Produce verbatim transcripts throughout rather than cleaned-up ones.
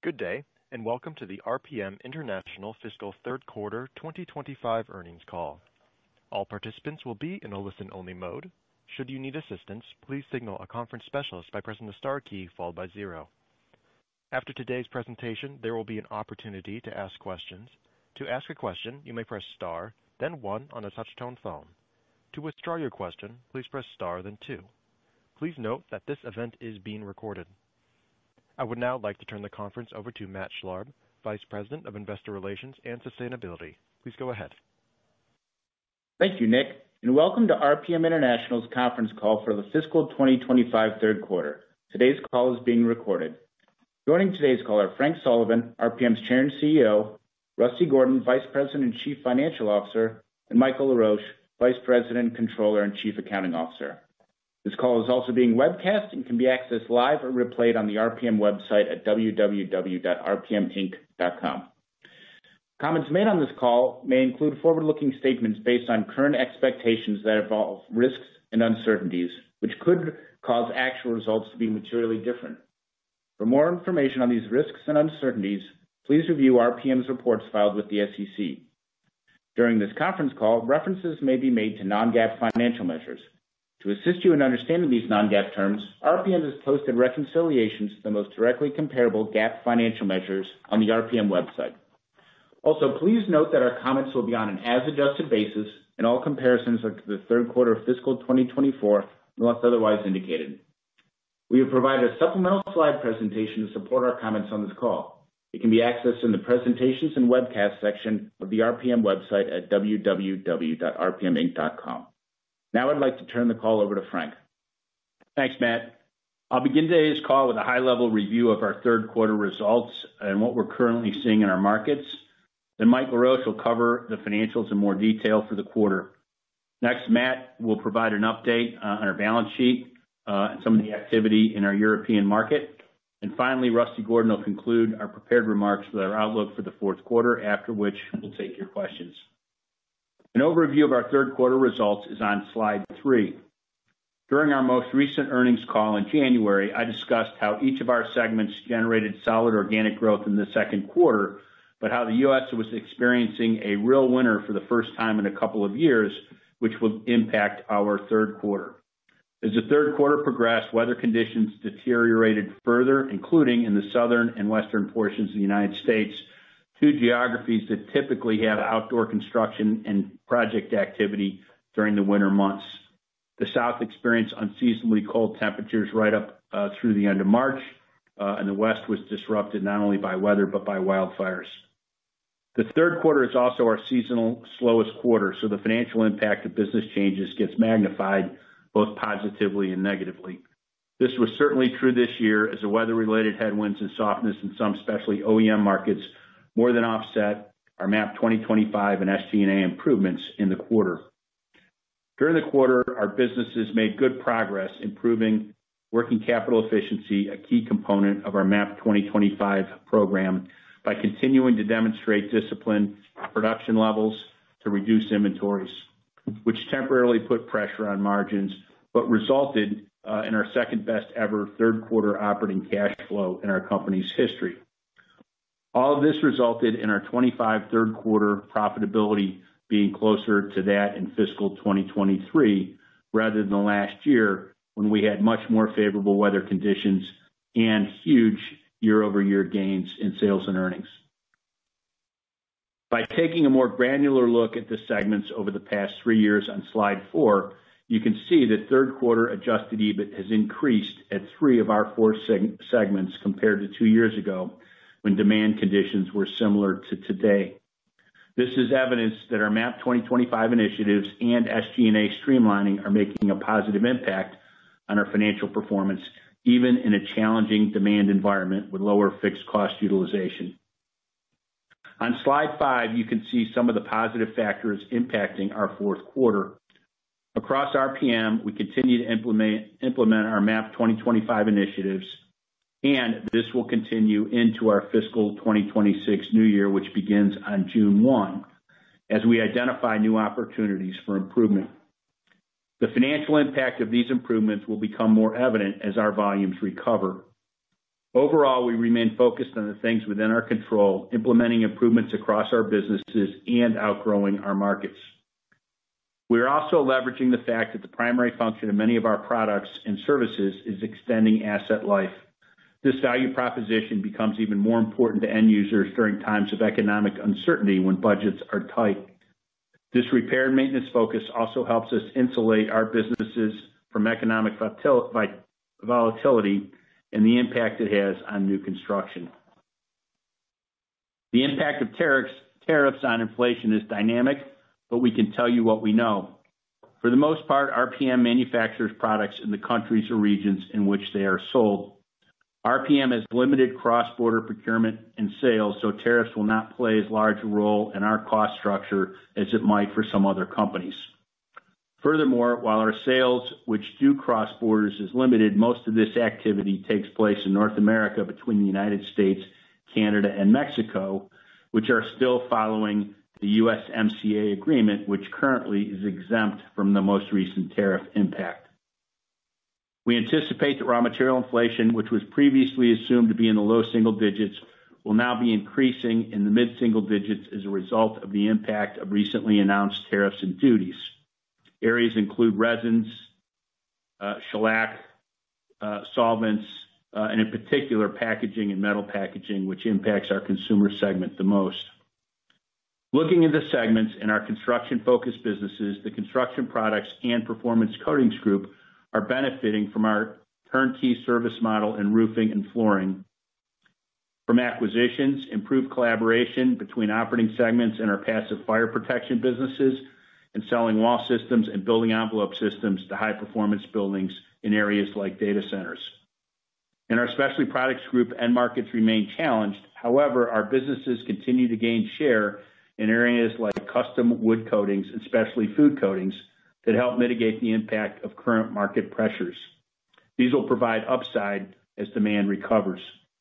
Good day, and welcome to the R P M International Fiscal Third Quarter twenty twenty-five Earnings Call. All participants will be in a listen-only mode. Should you need assistance, please signal a conference specialist by pressing the star key followed by zero. After today's presentation, there will be an opportunity to ask questions. To ask a question, you may press star, then one on a touch-tone phone. To withdraw your question, please press star, then two. Please note that this event is being recorded. I would now like to turn the conference over to Matt Schlarb, Vice President of Investor Relations and Sustainability. Please go ahead. Thank you, Nick, and welcome to R P M International's conference call for the fiscal twenty twenty-five third quarter. Today's call is being recorded. Joining today's call are Frank Sullivan, R P M's Chair and C E O, Rusty Gordon, Vice President and Chief Financial Officer, and Michael LaRoche, Vice President, Controller, and Chief Accounting Officer. This call is also being webcast and can be accessed live or replayed on the R P M website at w w w dot r p m inc dot com. Comments made on this call may include forward-looking statements based on current expectations that involve risks and uncertainties, which could cause actual results to be materially different. For more information on these risks and uncertainties, please review R P M's reports filed with the S E C. During this conference call, references may be made to non-GAAP financial measures. To assist you in understanding these non-GAAP terms, R P M has posted reconciliations to the most directly comparable GAAP financial measures on the R P M website. Also, please note that our comments will be on an as-adjusted basis, and all comparisons are to the third quarter of fiscal twenty twenty-four, unless otherwise indicated. We have provided a supplemental slide presentation to support our comments on this call. It can be accessed in the Presentations and Webcast section of the R P M website at w w w dot r p m inc dot com. Now I'd like to turn the call over to Frank. Thanks, Matt. I'll begin today's call with a high-level review of our third quarter results and what we're currently seeing in our markets. Then Mike LaRoche will cover the financials in more detail for the quarter. Next, Matt will provide an update uh, on our balance sheet uh, and some of the activity in our European market. And finally, Rusty Gordon will conclude our prepared remarks with our outlook for the fourth quarter, after which we'll take your questions. An overview of our third quarter results is on slide three. During our most recent earnings call in January, I discussed how each of our segments generated solid organic growth in the second quarter, but how the U S was experiencing a real winter for the first time in a couple of years, which will impact our third quarter. As the third quarter progressed, weather conditions deteriorated further, including in the southern and western portions of the United States, two geographies that typically have outdoor construction and project activity during the winter months. The South experienced unseasonably cold temperatures right up uh, through the end of March, uh, and the West was disrupted not only by weather but by wildfires. The third quarter is also our seasonal slowest quarter, so the financial impact of business changes gets magnified both positively and negatively. This was certainly true this year as the weather-related headwinds and softness in some, especially O E M markets, more than offset our MAP twenty twenty-five and S G and A improvements in the quarter. During the quarter, our businesses made good progress improving working capital efficiency, a key component of our MAP twenty twenty-five program, by continuing to demonstrate discipline production levels to reduce inventories, which temporarily put pressure on margins, but resulted uh, in our second best ever third quarter operating cash flow in our company's history. All of this resulted in our twenty-five third quarter profitability being closer to that in fiscal twenty twenty-three rather than last year when we had much more favorable weather conditions and huge year-over-year gains in sales and earnings. By taking a more granular look at the segments over the past three years on slide four, you can see that third quarter adjusted E B I T has increased at three of our four seg- segments compared to two years ago, when demand conditions were similar to today. This is evidence that our MAP twenty twenty-five initiatives and S G and A streamlining are making a positive impact on our financial performance, even in a challenging demand environment with lower fixed cost utilization. On slide five, you can see some of the positive factors impacting our fourth quarter. Across R P M, we continue to implement, implement our MAP twenty twenty-five initiatives, and this will continue into our fiscal twenty twenty-six new year, which begins on June first, as we identify new opportunities for improvement. The financial impact of these improvements will become more evident as our volumes recover. Overall, we remain focused on the things within our control, implementing improvements across our businesses and outgrowing our markets. We are also leveraging the fact that the primary function of many of our products and services is extending asset life. This value proposition becomes even more important to end users during times of economic uncertainty when budgets are tight. This repair and maintenance focus also helps us insulate our businesses from economic volatility and the impact it has on new construction. The impact of tariffs, tariffs on inflation is dynamic, but we can tell you what we know. For the most part, R P M manufactures products in the countries or regions in which they are sold. R P M has limited cross-border procurement and sales, so tariffs will not play as large a role in our cost structure as it might for some other companies. Furthermore, while our sales, which do cross borders, is limited, most of this activity takes place in North America between the United States, Canada, and Mexico, which are still following the U S M C A agreement, which currently is exempt from the most recent tariff impact. We anticipate that raw material inflation, which was previously assumed to be in the low single digits, will now be increasing in the mid-single digits as a result of the impact of recently announced tariffs and duties. Areas include resins, uh, shellac, uh, solvents, uh, and in particular packaging and metal packaging, which impacts our consumer segment the most. Looking at the segments in our construction-focused businesses, the Construction Products and Performance Coatings Group are benefiting from our turnkey service model in roofing and flooring, from acquisitions, improved collaboration between operating segments and our passive fire protection businesses, and selling wall systems and building envelope systems to high-performance buildings in areas like data centers. In our Specialty Products Group, end markets remain challenged. However, our businesses continue to gain share in areas like custom wood coatings and specialty food coatings that help mitigate the impact of current market pressures. These will provide upside as demand recovers.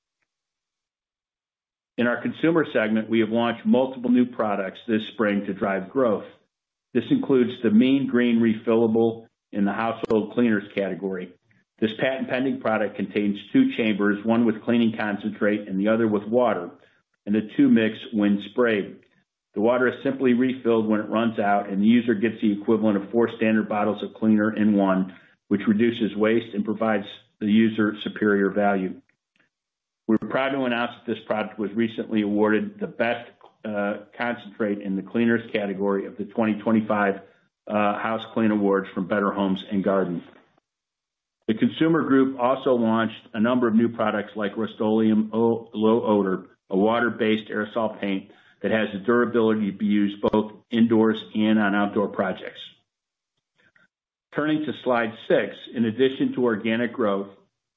In our consumer segment, we have launched multiple new products this spring to drive growth. This includes the Mean Green Refillable in the household cleaners category. This patent-pending product contains two chambers, one with cleaning concentrate and the other with water, and the two mix when sprayed. The water is simply refilled when it runs out, and the user gets the equivalent of four standard bottles of cleaner in one, which reduces waste and provides the user superior value. We're proud to announce that this product was recently awarded the best uh, concentrate in the cleaners category of the twenty twenty-five uh, House Clean Awards from Better Homes and Gardens. The Consumer Group also launched a number of new products like Rust-Oleum Low Odor, a water-based aerosol paint that has the durability to be used both indoors and on outdoor projects. Turning to slide six, in addition to organic growth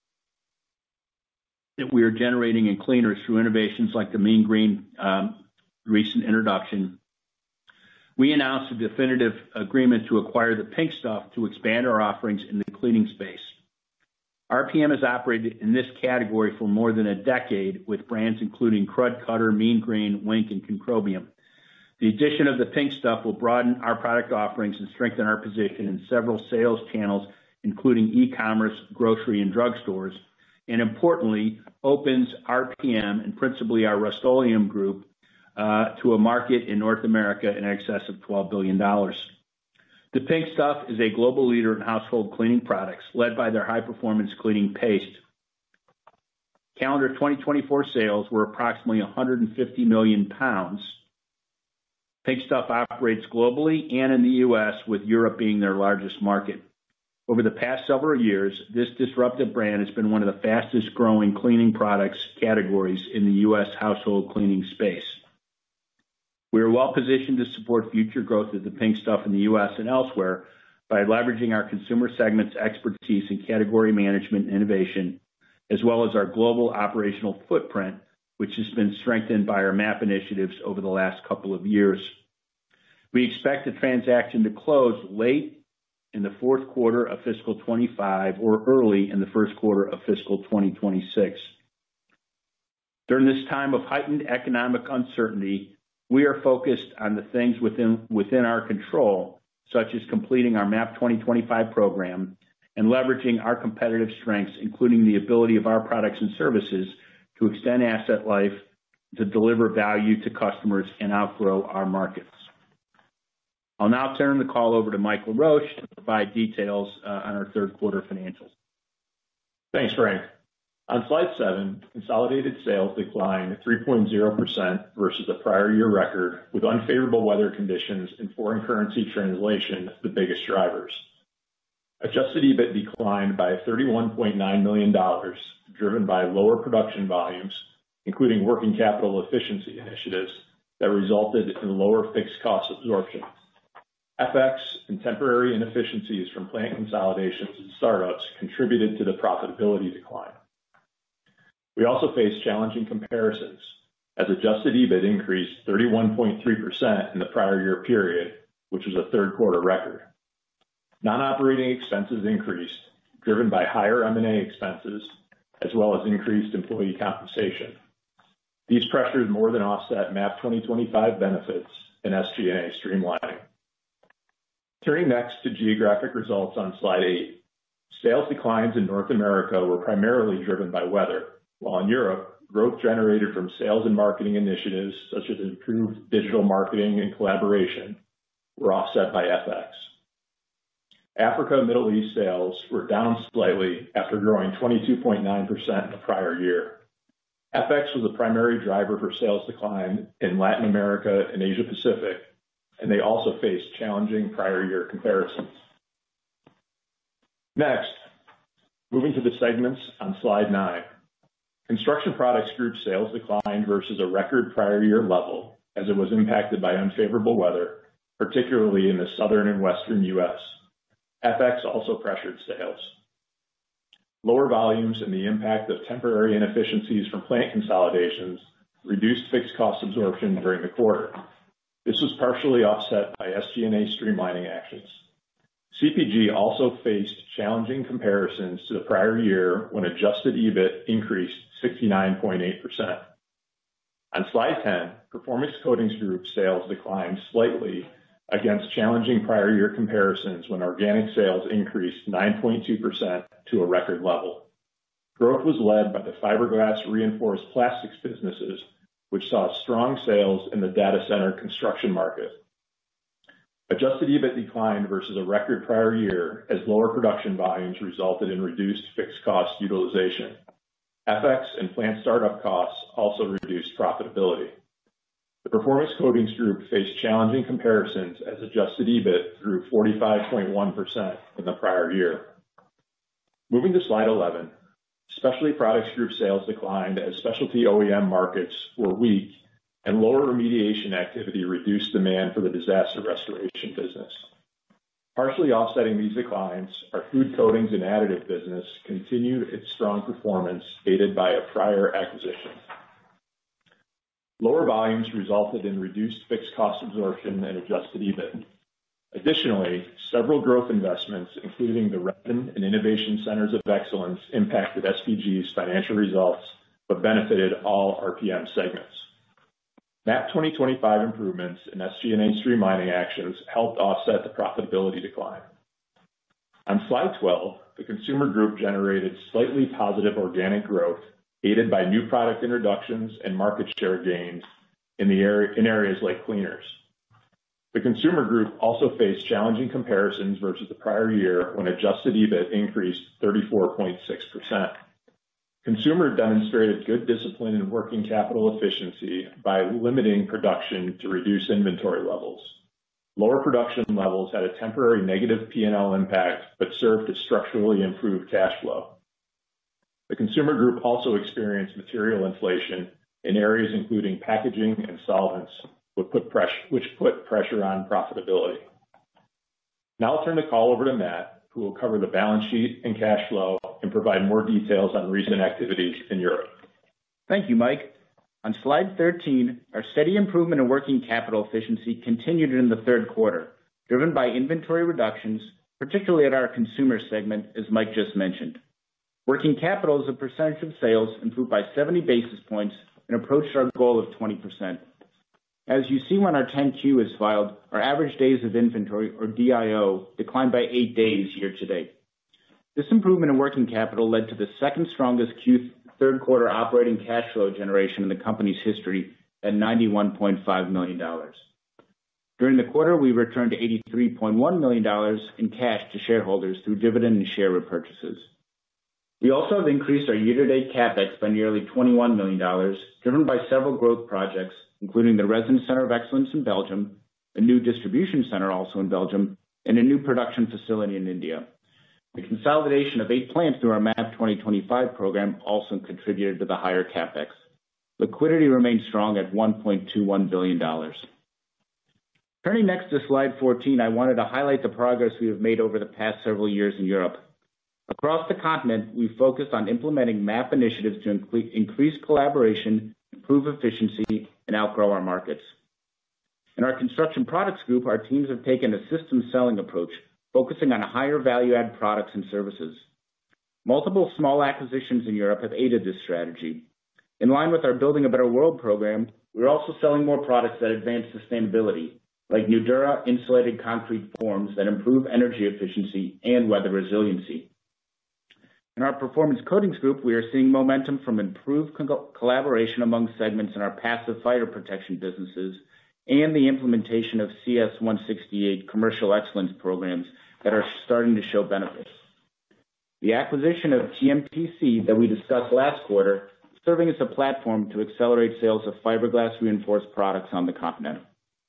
that we are generating in cleaners through innovations like the Mean Green um, recent introduction, we announced a definitive agreement to acquire the Pink Stuff to expand our offerings in the cleaning space. R P M has operated in this category for more than a decade with brands including Crud Cutter, Mean Green, Wink, and Concrobium. The addition of the Pink Stuff will broaden our product offerings and strengthen our position in several sales channels, including e-commerce, grocery, and drugstores, and importantly, opens R P M and principally our Rust-Oleum group uh, to a market in North America in excess of twelve billion dollars. The Pink Stuff is a global leader in household cleaning products, led by their high-performance cleaning paste. Calendar twenty twenty-four sales were approximately one hundred fifty million pounds. Pink Stuff operates globally and in the U S, with Europe being their largest market. Over the past several years, this disruptive brand has been one of the fastest-growing cleaning products categories in the U S household cleaning space. We are well positioned to support future growth of the Pink Stuff in the U S and elsewhere by leveraging our consumer segment's expertise in category management and innovation, as well as our global operational footprint, which has been strengthened by our MAP initiatives over the last couple of years. We expect the transaction to close late in the fourth quarter of fiscal twenty-five or early in the first quarter of fiscal twenty twenty-six. During this time of heightened economic uncertainty, we are focused on the things within, within our control, such as completing our MAP twenty twenty-five program and leveraging our competitive strengths, including the ability of our products and services to extend asset life, to deliver value to customers and outgrow our markets. I'll now turn the call over to Mike Laroche to provide details uh, on our third quarter financials. Thanks, Frank. On slide seven, consolidated sales declined three point zero percent versus the prior year record, with unfavorable weather conditions and foreign currency translation the biggest drivers. Adjusted EBIT declined by thirty-one point nine million dollars, driven by lower production volumes, including working capital efficiency initiatives that resulted in lower fixed cost absorption. F X and temporary inefficiencies from plant consolidations and startups contributed to the profitability decline. We also faced challenging comparisons, as adjusted EBIT increased thirty-one point three percent in the prior year period, which was a third quarter record. Non-operating expenses increased, driven by higher M and A expenses, as well as increased employee compensation. These pressures more than offset MAP twenty twenty-five benefits and S G and A streamlining. Turning next to geographic results on slide eight. Sales declines in North America were primarily driven by weather, while in Europe, growth generated from sales and marketing initiatives such as improved digital marketing and collaboration were offset by F X. Africa and Middle East sales were down slightly after growing twenty-two point nine percent in the prior year. F X was the primary driver for sales decline in Latin America and Asia Pacific, and they also faced challenging prior year comparisons. Next, moving to the segments on slide nine. Construction Products Group sales declined versus a record prior year level, as it was impacted by unfavorable weather, particularly in the southern and western U S. F X also pressured sales. Lower volumes and the impact of temporary inefficiencies from plant consolidations reduced fixed cost absorption during the quarter. This was partially offset by S G and A streamlining actions. C P G also faced challenging comparisons to the prior year when adjusted EBIT increased sixty-nine point eight percent. On slide ten, Performance Coatings Group sales declined slightly against challenging prior year comparisons when organic sales increased nine point two percent to a record level. Growth was led by the fiberglass reinforced plastics businesses, which saw strong sales in the data center construction market. Adjusted EBIT declined versus a record prior year as lower production volumes resulted in reduced fixed cost utilization. F X and plant startup costs also reduced profitability. The Performance Coatings Group faced challenging comparisons as adjusted EBIT grew forty-five point one percent in the prior year. Moving to slide eleven, Specialty Products Group sales declined as specialty O E M markets were weak and lower remediation activity reduced demand for the disaster restoration business. Partially offsetting these declines, our food coatings and additive business continued its strong performance, aided by a prior acquisition. Lower volumes resulted in reduced fixed cost absorption and adjusted EBIT. Additionally, several growth investments, including the Resin and Innovation Centers of Excellence, impacted S P G's financial results, but benefited all R P M segments. MAP twenty twenty-five improvements and S G and A streamlining actions helped offset the profitability decline. On slide twelve, the Consumer Group generated slightly positive organic growth, aided by new product introductions and market share gains in, the area, in areas like cleaners. The Consumer Group also faced challenging comparisons versus the prior year when adjusted EBIT increased thirty-four point six percent. Consumer demonstrated good discipline in working capital efficiency by limiting production to reduce inventory levels. Lower production levels had a temporary negative P and L impact, but served to structurally improve cash flow. The Consumer Group also experienced material inflation in areas including packaging and solvents, which put pressure, which put pressure on profitability. Now I'll turn the call over to Matt, who will cover the balance sheet and cash flow and provide more details on recent activities in Europe. Thank you, Mike. On slide thirteen, our steady improvement in working capital efficiency continued in the third quarter, driven by inventory reductions, particularly at our consumer segment, as Mike just mentioned. Working capital as a percentage of sales improved by seventy basis points and approached our goal of twenty percent. As you see when our ten Q is filed, our average days of inventory, or D I O, declined by eight days year to date. This improvement in working capital led to the second strongest Q third quarter operating cash flow generation in the company's history at ninety-one point five million dollars. During the quarter, we returned eighty-three point one million dollars in cash to shareholders through dividend and share repurchases. We also have increased our year-to-date CapEx by nearly twenty-one million dollars, driven by several growth projects, including the Resin Center of Excellence in Belgium, a new distribution center also in Belgium, and a new production facility in India. The consolidation of eight plants through our MAP twenty twenty-five program also contributed to the higher CapEx. Liquidity remains strong at one point two one billion dollars. Turning next to slide fourteen, I wanted to highlight the progress we have made over the past several years in Europe. Across the continent, we focused on implementing MAP initiatives to incre- increase collaboration, improve efficiency, and outgrow our markets. In our Construction Products Group, our teams have taken a system selling approach, focusing on higher value-add products and services. Multiple small acquisitions in Europe have aided this strategy. In line with our Building a Better World program, we're also selling more products that advance sustainability, like Nudura insulated concrete forms that improve energy efficiency and weather resiliency. In our Performance Coatings Group, we are seeing momentum from improved co- collaboration among segments in our passive fire protection businesses and the implementation of C S one sixty-eight commercial excellence programs that are starting to show benefits. The acquisition of T M P C that we discussed last quarter is serving as a platform to accelerate sales of fiberglass reinforced products on the continent.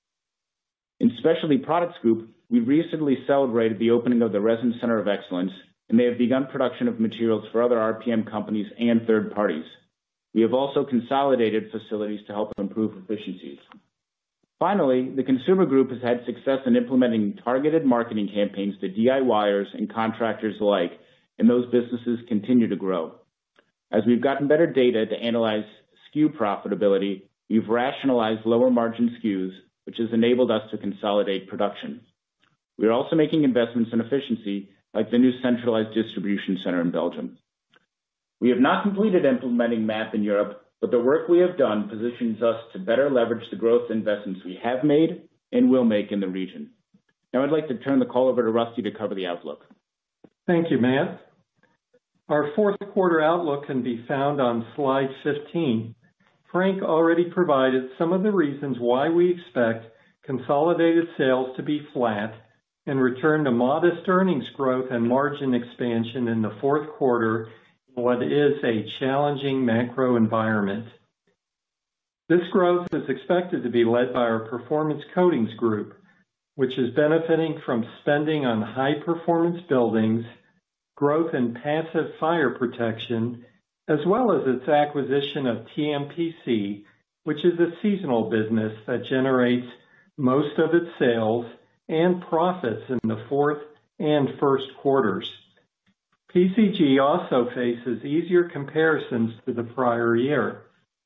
In Specialty Products Group, we recently celebrated the opening of the Resin Center of Excellence, and they have begun production of materials for other R P M companies and third parties. We have also consolidated facilities to help improve efficiencies. Finally, the Consumer Group has had success in implementing targeted marketing campaigns to DIYers and contractors alike, and those businesses continue to grow. As we've gotten better data to analyze S K U profitability, we've rationalized lower margin S K Us, which has enabled us to consolidate production. We are also making investments in efficiency, like the new centralized distribution center in Belgium. We have not completed implementing MAP in Europe, but the work we have done positions us to better leverage the growth investments we have made and will make in the region. Now I'd like to turn the call over to Rusty to cover the outlook. Thank you, Matt. Our fourth quarter outlook can be found on slide fifteen. Frank already provided some of the reasons why we expect consolidated sales to be flat and return to modest earnings growth and margin expansion in the fourth quarter in what is a challenging macro environment. This growth is expected to be led by our Performance Coatings Group, which is benefiting from spending on high-performance buildings, growth in passive fire protection, as well as its acquisition of T M P C, which is a seasonal business that generates most of its sales and profits in the fourth and first quarters. P C G also faces easier comparisons to the prior year.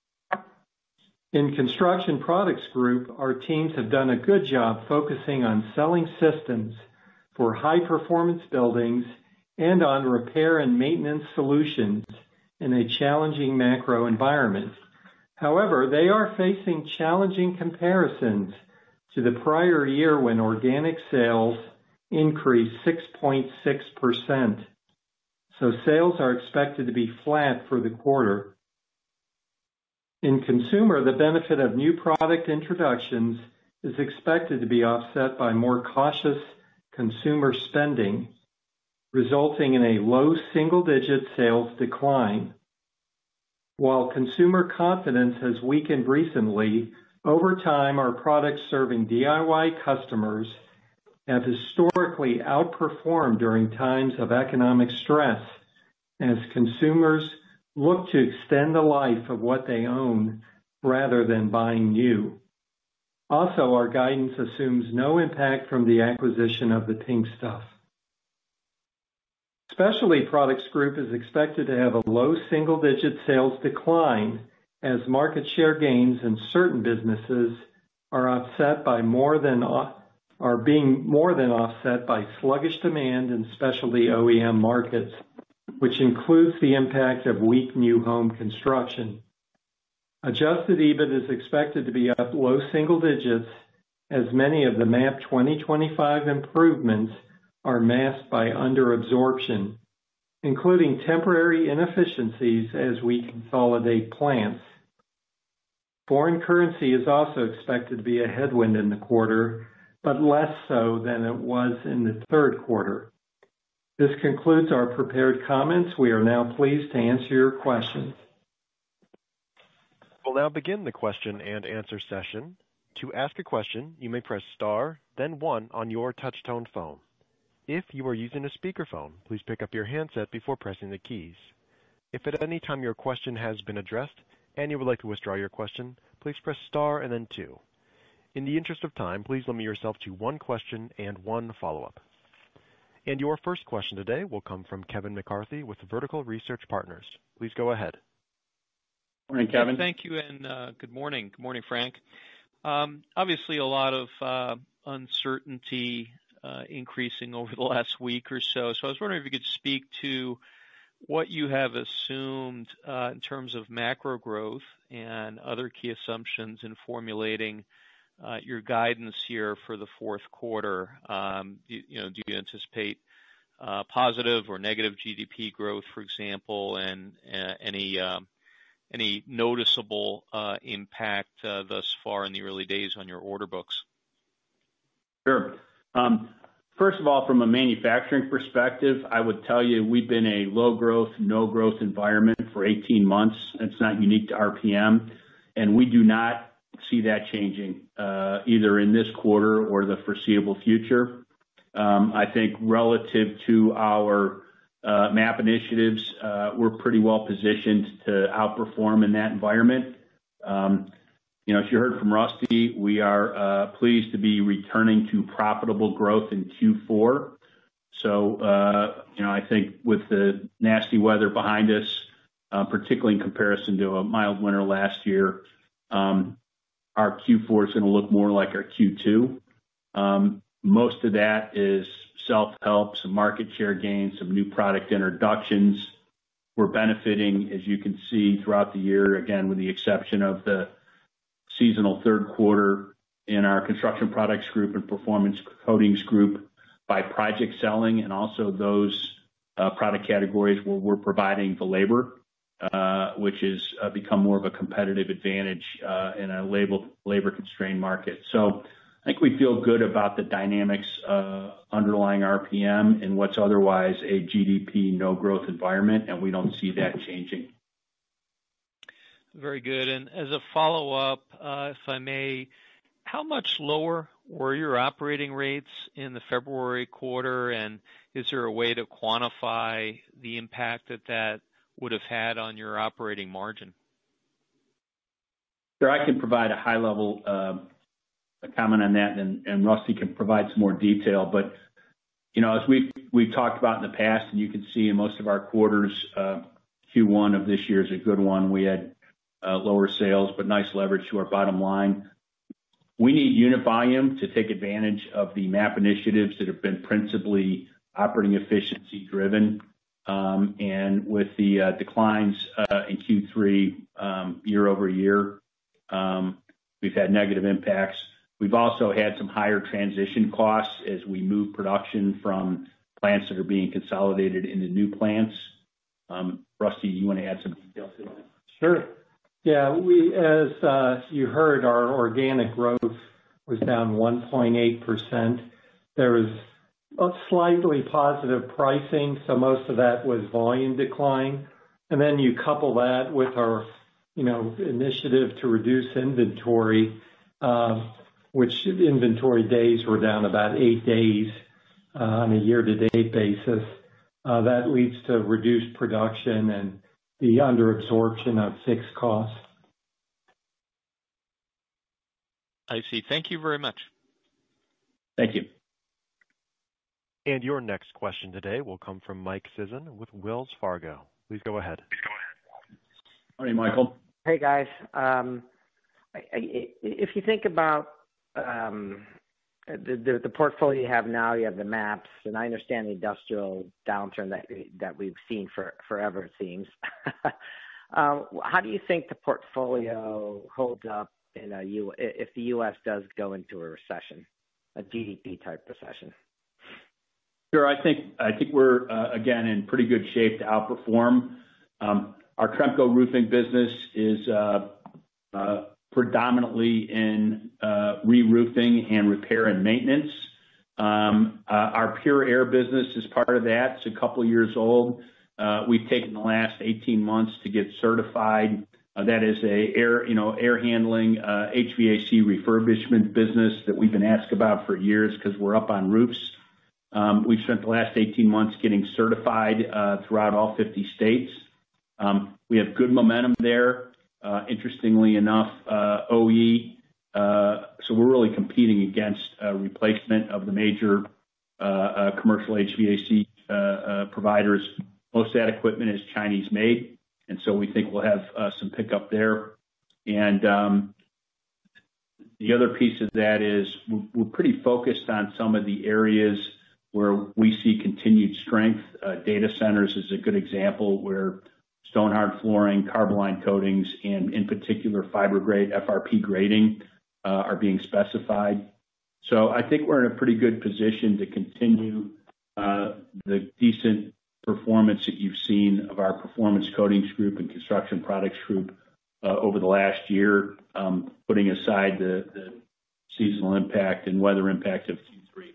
In Construction Products Group, our teams have done a good job focusing on selling systems for high-performance buildings and on repair and maintenance solutions in a challenging macro environment. However, they are facing challenging comparisons to the prior year when organic sales increased six point six percent. So sales are expected to be flat for the quarter. In Consumer, the benefit of new product introductions is expected to be offset by more cautious consumer spending, resulting in a low single-digit sales decline. While consumer confidence has weakened recently, over time our products serving D I Y customers have historically outperformed during times of economic stress as consumers look to extend the life of what they own rather than buying new. Also, our guidance assumes no impact from the acquisition of The Pink Stuff. Specialty Products Group is expected to have a low single-digit sales decline as market share gains in certain businesses are offset by more than are being more than offset by sluggish demand in specialty O E M markets, which includes the impact of weak new home construction. Adjusted EBIT is expected to be up low single digits as many of the MAP twenty twenty-five improvements are masked by under absorption, including temporary inefficiencies as we consolidate plants. Foreign currency is also expected to be a headwind in the quarter, but less so than it was in the third quarter. This concludes our prepared comments. We are now pleased to answer your questions. We'll now begin the question and answer session. To ask a question, you may press star, then one on your touch-tone phone. If you are using a speakerphone, please pick up your handset before pressing the keys. If at any time your question has been addressed and you would like to withdraw your question, please press star and then two. In the interest of time, please limit yourself to one question and one follow-up. And your first question today will come from Kevin McCarthy with Vertical Research Partners. Please go ahead. Morning, Kevin. Thank you, and uh, good morning. Good morning, Frank. Um, obviously, a lot of uh, uncertainty uh, increasing over the last week or so. So I was wondering if you could speak to what you have assumed uh, in terms of macro growth and other key assumptions in formulating uh, your guidance here for the fourth quarter. Um, you, you know, do you anticipate uh, positive or negative G D P growth, for example, and uh, any um, any noticeable uh, impact uh, thus far in the early days on your order books? Sure. Um, first of all, from a manufacturing perspective, I would tell you we've been a low growth, no growth environment for eighteen months. It's not unique to R P M, and we do not see that changing uh, either in this quarter or the foreseeable future. Um, I think relative to our uh, MAP initiatives, uh, we're pretty well positioned to outperform in that environment. Um, You know, as you heard from Rusty, we are uh, pleased to be returning to profitable growth in Q four. So, uh, you know, I think with the nasty weather behind us, uh, particularly in comparison to a mild winter last year, um, our Q four is going to look more like our Q two. Um, most of that is self-help, some market share gains, some new product introductions. We're benefiting, as you can see, throughout the year, again, with the exception of the seasonal third quarter in our Construction Products Group and Performance Coatings Group by project selling, and also those uh, product categories where we're providing the labor, uh, which has uh, become more of a competitive advantage uh, in a labor, labor-constrained market. So I think we feel good about the dynamics uh, underlying R P M in what's otherwise a G D P no-growth environment, and we don't see that changing. Very good. And as a follow-up, uh, if I may, how much lower were your operating rates in the February quarter, and is there a way to quantify the impact that that would have had on your operating margin? Sure, I can provide a high-level uh, a comment on that, and, and Rusty can provide some more detail. But, you know, as we've, we've talked about in the past, and you can see in most of our quarters, uh, Q one of this year is a good one. We had Uh, lower sales, but nice leverage to our bottom line. We need unit volume to take advantage of the MAP initiatives that have been principally operating efficiency driven. Um, and with the uh, declines uh, in Q three um, year over year, um, we've had negative impacts. We've also had some higher transition costs as we move production from plants that are being consolidated into new plants. Um, Rusty, you want to add some details to that? Sure. Yeah, we, as uh, you heard, our organic growth was down one point eight percent. There was a slightly positive pricing, so most of that was volume decline. And then you couple that with our, you know, initiative to reduce inventory, uh, which inventory days were down about eight days uh, on a year-to-date basis. Uh, that leads to reduced production and the under absorption of fixed costs. I see. Thank you very much. Thank you. And your next question today will come from Mike Sison with Wells Fargo. Please go ahead. Morning, Michael. Hey, guys. Um, I, I, if you think about um, the, the, the portfolio you have now, you have the MAPs, and I understand the industrial downturn that that we've seen for forever, it seems. uh, how do you think the portfolio holds up in a U, if the U S does go into a recession, a G D P type recession? Sure. I think I think we're uh, again in pretty good shape to outperform. Um, our Tremco roofing business is uh, uh, predominantly in uh, re-roofing and repair and maintenance. Um, uh, our Pure Air business is part of that. It's a couple years old. Uh, we've taken the last eighteen months to get certified. Uh, that is a air, you know, air handling uh, H V A C refurbishment business that we've been asked about for years because we're up on roofs. Um, we've spent the last eighteen months getting certified uh, throughout all fifty states. Um, we have good momentum there. Uh, interestingly enough, uh, O E, uh, so we're really competing against uh, replacement of the major uh, uh, commercial H V A C uh, uh, providers. Most of that equipment is Chinese made, and so we think we'll have uh, some pickup there. And um, the other piece of that is we're, we're pretty focused on some of the areas where we see continued strength. Uh, data centers is a good example where stone hard flooring, Carboline coatings, and in particular fiber grade F R P grading uh, are being specified. So I think we're in a pretty good position to continue uh, the decent performance that you've seen of our Performance Coatings Group and Construction Products Group uh, over the last year, um, putting aside the, the seasonal impact and weather impact of Q three.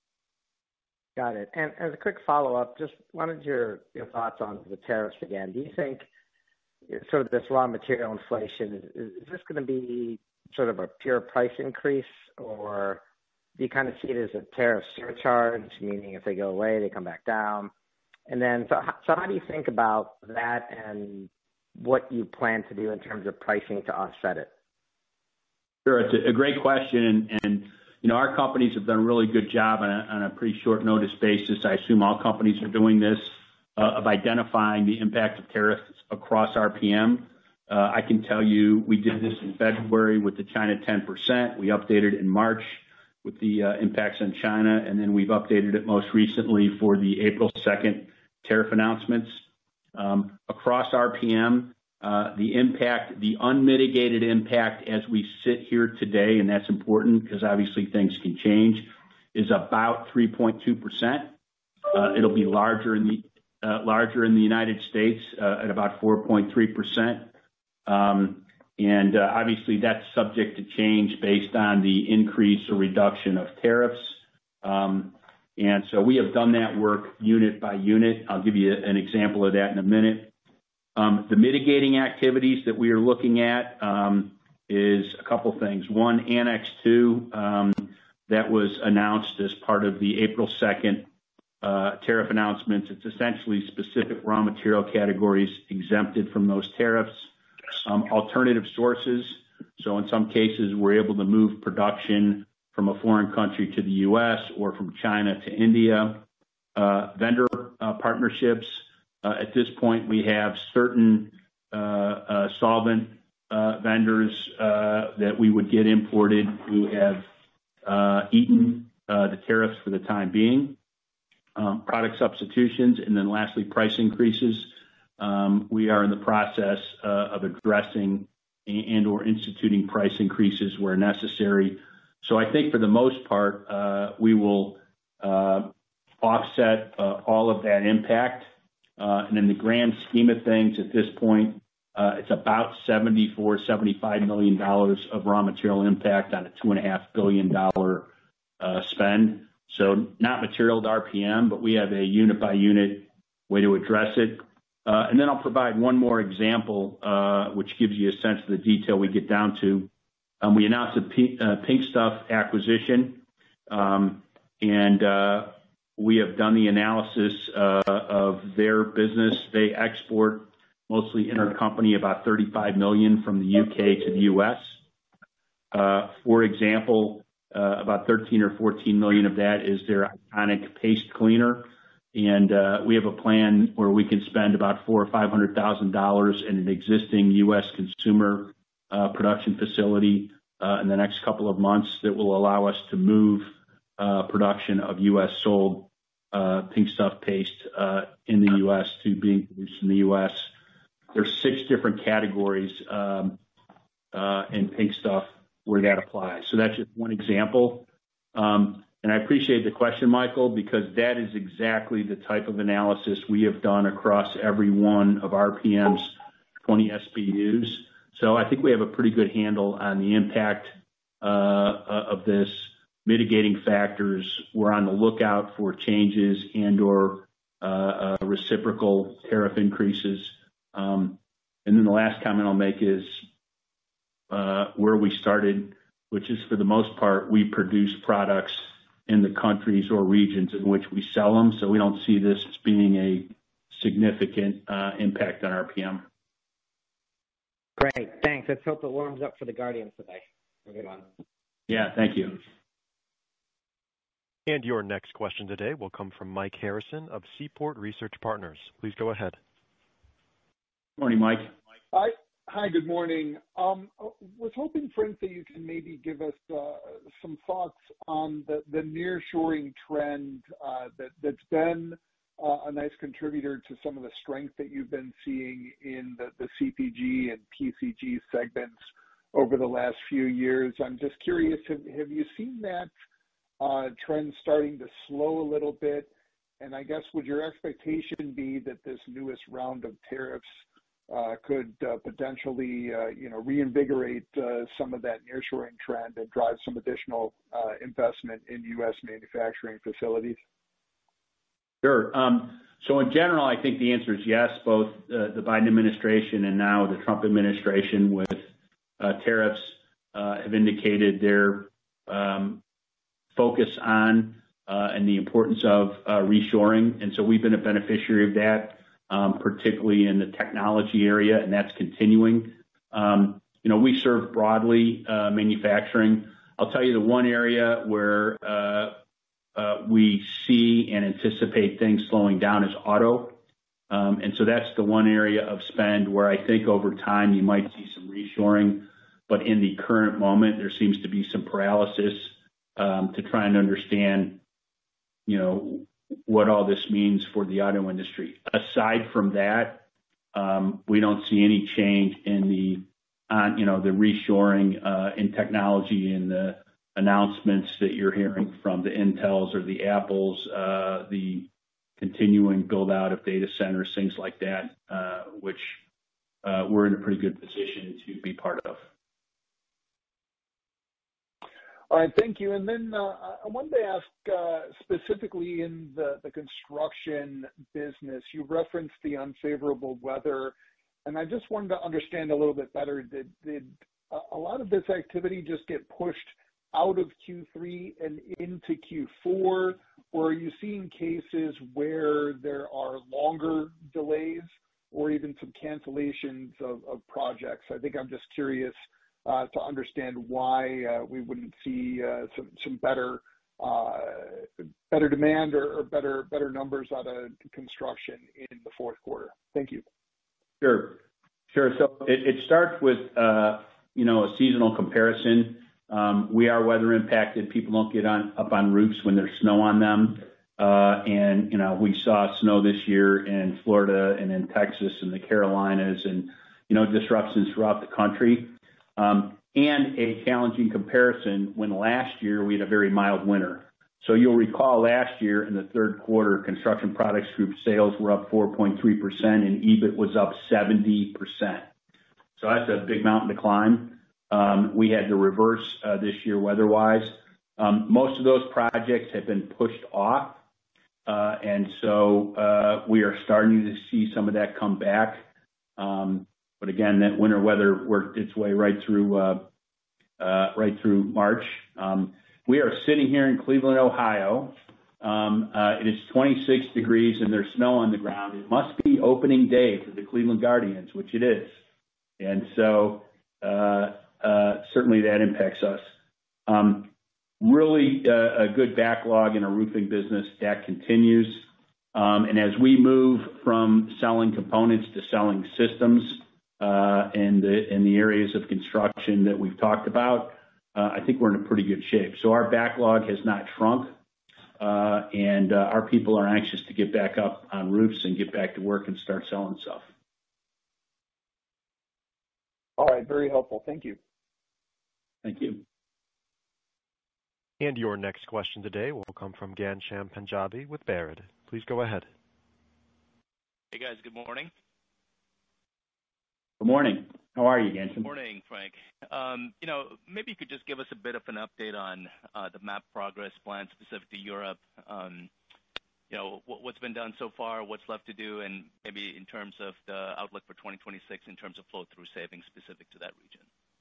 Got it. And as a quick follow-up, just wanted your, your thoughts on the tariffs again. Do you think sort of this raw material inflation, is, is this going to be sort of a pure price increase, or do you kind of see it as a tariff surcharge, meaning if they go away, they come back down? And then, so, so how do you think about that and what you plan to do in terms of pricing to offset it? Sure, it's a, a great question, and, and you know, our companies have done a really good job on a, on a pretty short notice basis. I assume all companies are doing this, uh, of identifying the impact of tariffs across R P M. Uh, I can tell you we did this in February with the China ten percent. We updated it in March with the uh, impacts on China, and then we've updated it most recently for the April second tariff announcements. Um, across R P M, uh, the impact, the unmitigated impact as we sit here today, and that's important because obviously things can change, is about three point two percent. Uh, it'll be larger in the uh, larger in the United States uh, at about four point three percent. Um, and uh, obviously that's subject to change based on the increase or reduction of tariffs. Um, and so we have done that work unit by unit. I'll give you an example of that in a minute. Um, the mitigating activities that we are looking at um, is a couple things. One, Annex two, um, that was announced as part of the April second uh, tariff announcements. It's essentially specific raw material categories exempted from those tariffs. Um, alternative sources. So in some cases, we're able to move production from a foreign country to the U S or from China to India. Uh, vendor uh, partnerships. Uh, at this point, we have certain uh, uh, solvent uh, vendors uh, that we would get imported who have uh, eaten uh, the tariffs for the time being. Um, product substitutions, and then lastly, price increases. Um, we are in the process uh, of addressing and or instituting price increases where necessary. So I think for the most part, uh, we will uh, offset uh, all of that impact. Uh, and in the grand scheme of things, at this point, uh, it's about seventy-four, seventy-five million dollars of raw material impact on a two and a half billion dollar uh, spend. So not material to R P M, but we have a unit by unit way to address it. Uh, and then I'll provide one more example, uh, which gives you a sense of the detail we get down to. Um, we announced a Pink, uh, Pink Stuff acquisition, um, and uh, we have done the analysis uh, of their business. They export mostly intercompany about thirty-five million dollars from the U K to the U S. Uh, for example, uh, about thirteen or fourteen million dollars of that is their iconic paste cleaner. And uh, we have a plan where we can spend about four or five hundred thousand dollars in an existing U S consumer uh, production facility uh, in the next couple of months that will allow us to move uh, production of U S sold uh, Pink Stuff paste uh, in the U S to being produced in the U S. There's six different categories um, uh, in Pink Stuff where that applies. So that's just one example. Um, And I appreciate the question, Michael, because that is exactly the type of analysis we have done across every one of R P M's twenty S B Us. So I think we have a pretty good handle on the impact uh, of this, mitigating factors. We're on the lookout for changes and or uh, uh, reciprocal tariff increases. Um, and then the last comment I'll make is uh, where we started, which is for the most part, we produce products in the countries or regions in which we sell them. So we don't see this as being a significant uh, impact on R P M. Great, thanks. Let's hope it warms up for the Guardians today. Have a good one. Yeah, thank you. And your next question today will come from Mike Harrison of Seaport Research Partners. Please go ahead. Morning, Mike. Hi. Hi, good morning. Um, I was hoping, Frank, that you can maybe give us uh, some thoughts on the, the nearshoring trend uh, that, that's been uh, a nice contributor to some of the strength that you've been seeing in the, the C P G and P C G segments over the last few years. I'm just curious, have, have you seen that uh, trend starting to slow a little bit? And I guess would your expectation be that this newest round of tariffs Uh, could uh, potentially, uh, you know, reinvigorate uh, some of that nearshoring trend and drive some additional uh, investment in U S manufacturing facilities? Sure. Um, so in general, I think the answer is yes. Both uh, the Biden administration and now the Trump administration with uh, tariffs uh, have indicated their um, focus on uh, and the importance of uh, reshoring. And so we've been a beneficiary of that. Um, particularly in the technology area, and that's continuing. Um, you know, we serve broadly uh, manufacturing. I'll tell you the one area where uh, uh, we see and anticipate things slowing down is auto. Um, and so that's the one area of spend where I think over time you might see some reshoring, but in the current moment, there seems to be some paralysis um, to try and understand, you know, what all this means for the auto industry. Aside from that, um, we don't see any change in the, on, you know, the reshoring uh, in technology and the announcements that you're hearing from the Intels or the Apples, uh, the continuing build out of data centers, things like that, uh, which uh, we're in a pretty good position to be part of. All right, thank you. And then uh, I wanted to ask uh, specifically in the, the construction business, you referenced the unfavorable weather, and I just wanted to understand a little bit better. Did, did a lot of this activity just get pushed out of Q three and into Q four, or are you seeing cases where there are longer delays or even some cancellations of, of projects? I think I'm just curious Uh, to understand why uh, we wouldn't see uh, some some better uh, better demand or, or better better numbers out of construction in the fourth quarter. Thank you. Sure, sure. So it, it starts with uh, you know a seasonal comparison. Um, we are weather impacted. People don't get on up on roofs when there's snow on them, uh, and you know we saw snow this year in Florida and in Texas and the Carolinas, and you know disruptions throughout the country. Um, and a challenging comparison when last year we had a very mild winter. So you'll recall last year in the third quarter, Construction Products Group sales were up four point three percent and E B I T was up seventy percent. So that's a big mountain to climb. Um, we had the reverse uh, this year weather-wise. Um, most of those projects have been pushed off. Uh, and so uh, we are starting to see some of that come back. Um, But again, that winter weather worked its way right through uh, uh, right through March. Um, we are sitting here in Cleveland, Ohio. Um, uh, it is twenty-six degrees and there's snow on the ground. It must be opening day for the Cleveland Guardians, which it is. And so uh, uh, certainly that impacts us. Um, really uh, a good backlog in our roofing business. That continues. Um, and as we move from selling components to selling systems, Uh, in the in the areas of construction that we've talked about, uh, I think we're in a pretty good shape. So our backlog has not shrunk, uh, and uh, our people are anxious to get back up on roofs and get back to work and start selling stuff. All right, very helpful. Thank you. Thank you. And your next question today will come from Ghansham Panjabi with Baird. Please go ahead. Hey, guys. Good morning. Good morning. How are you, Ghansham? Good morning, Frank. Um, you know, maybe you could just give us a bit of an update on uh, the MAP progress plan specific to Europe. Um, you know, what, what's been done so far, what's left to do, and maybe in terms of the outlook for twenty twenty-six in terms of flow-through savings specific to that region.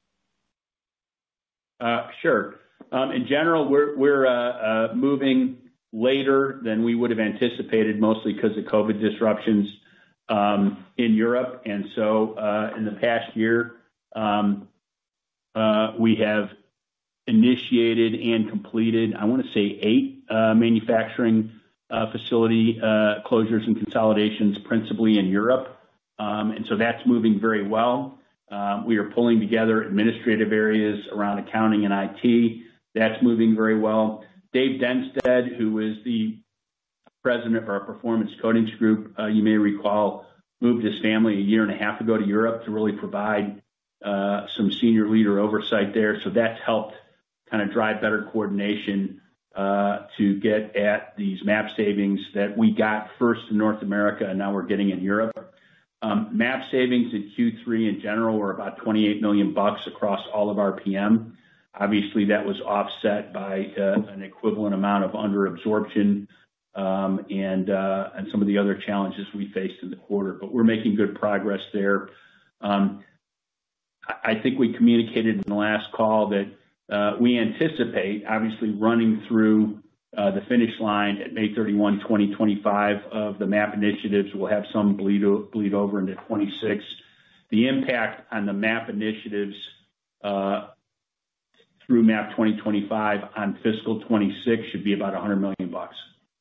Uh, sure. Um, in general, we're, we're uh, uh, moving later than we would have anticipated, mostly because of COVID disruptions um, in Europe. And so uh, in the past year, um, uh, we have initiated and completed, I want to say, eight uh, manufacturing uh, facility uh, closures and consolidations, principally in Europe. Um, and so that's moving very well. Uh, we are pulling together administrative areas around accounting and I T. That's moving very well. Dave Denstead, who is the president of our Performance Coatings Group, uh, you may recall, moved his family a year and a half ago to Europe to really provide uh, some senior leader oversight there. So that's helped kind of drive better coordination uh, to get at these MAP savings that we got first in North America and now we're getting in Europe. Um, MAP savings in Q three in general were about twenty-eight million bucks across all of R P M. Obviously, that was offset by uh, an equivalent amount of under absorption um, and uh, and some of the other challenges we faced in the quarter. But we're making good progress there. Um, I think we communicated in the last call that uh, we anticipate, obviously, running through uh, the finish line at May thirty-first, twenty twenty-five of the MAP initiatives. We'll have some bleed, bleed over into twenty-six. The impact on the MAP initiatives uh, through MAP twenty twenty-five on fiscal twenty-six should be about one hundred million bucks.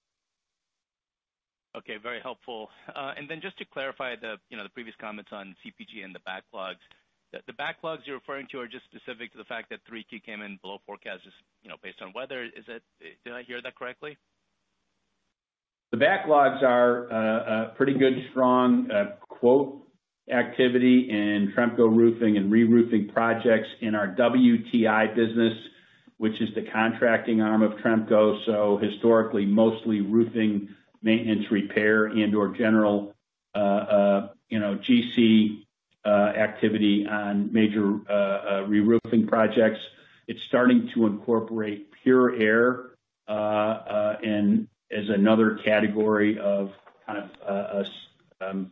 Okay, very helpful. Uh, and then just to clarify the, you know, the previous comments on C P G and the backlogs, the, the backlogs you're referring to are just specific to the fact that three Q came in below forecast, just, you know, based on weather. Is it? Did I hear that correctly? The backlogs are uh, a pretty good, strong uh, quote activity in Tremco roofing and re-roofing projects in our W T I business, which is the contracting arm of Tremco. So historically, mostly roofing, maintenance, repair, and/or general, uh, uh, you know, G C uh, activity on major uh, uh, re-roofing projects. It's starting to incorporate pure air uh, uh, and as another category of kind of uh, a, um,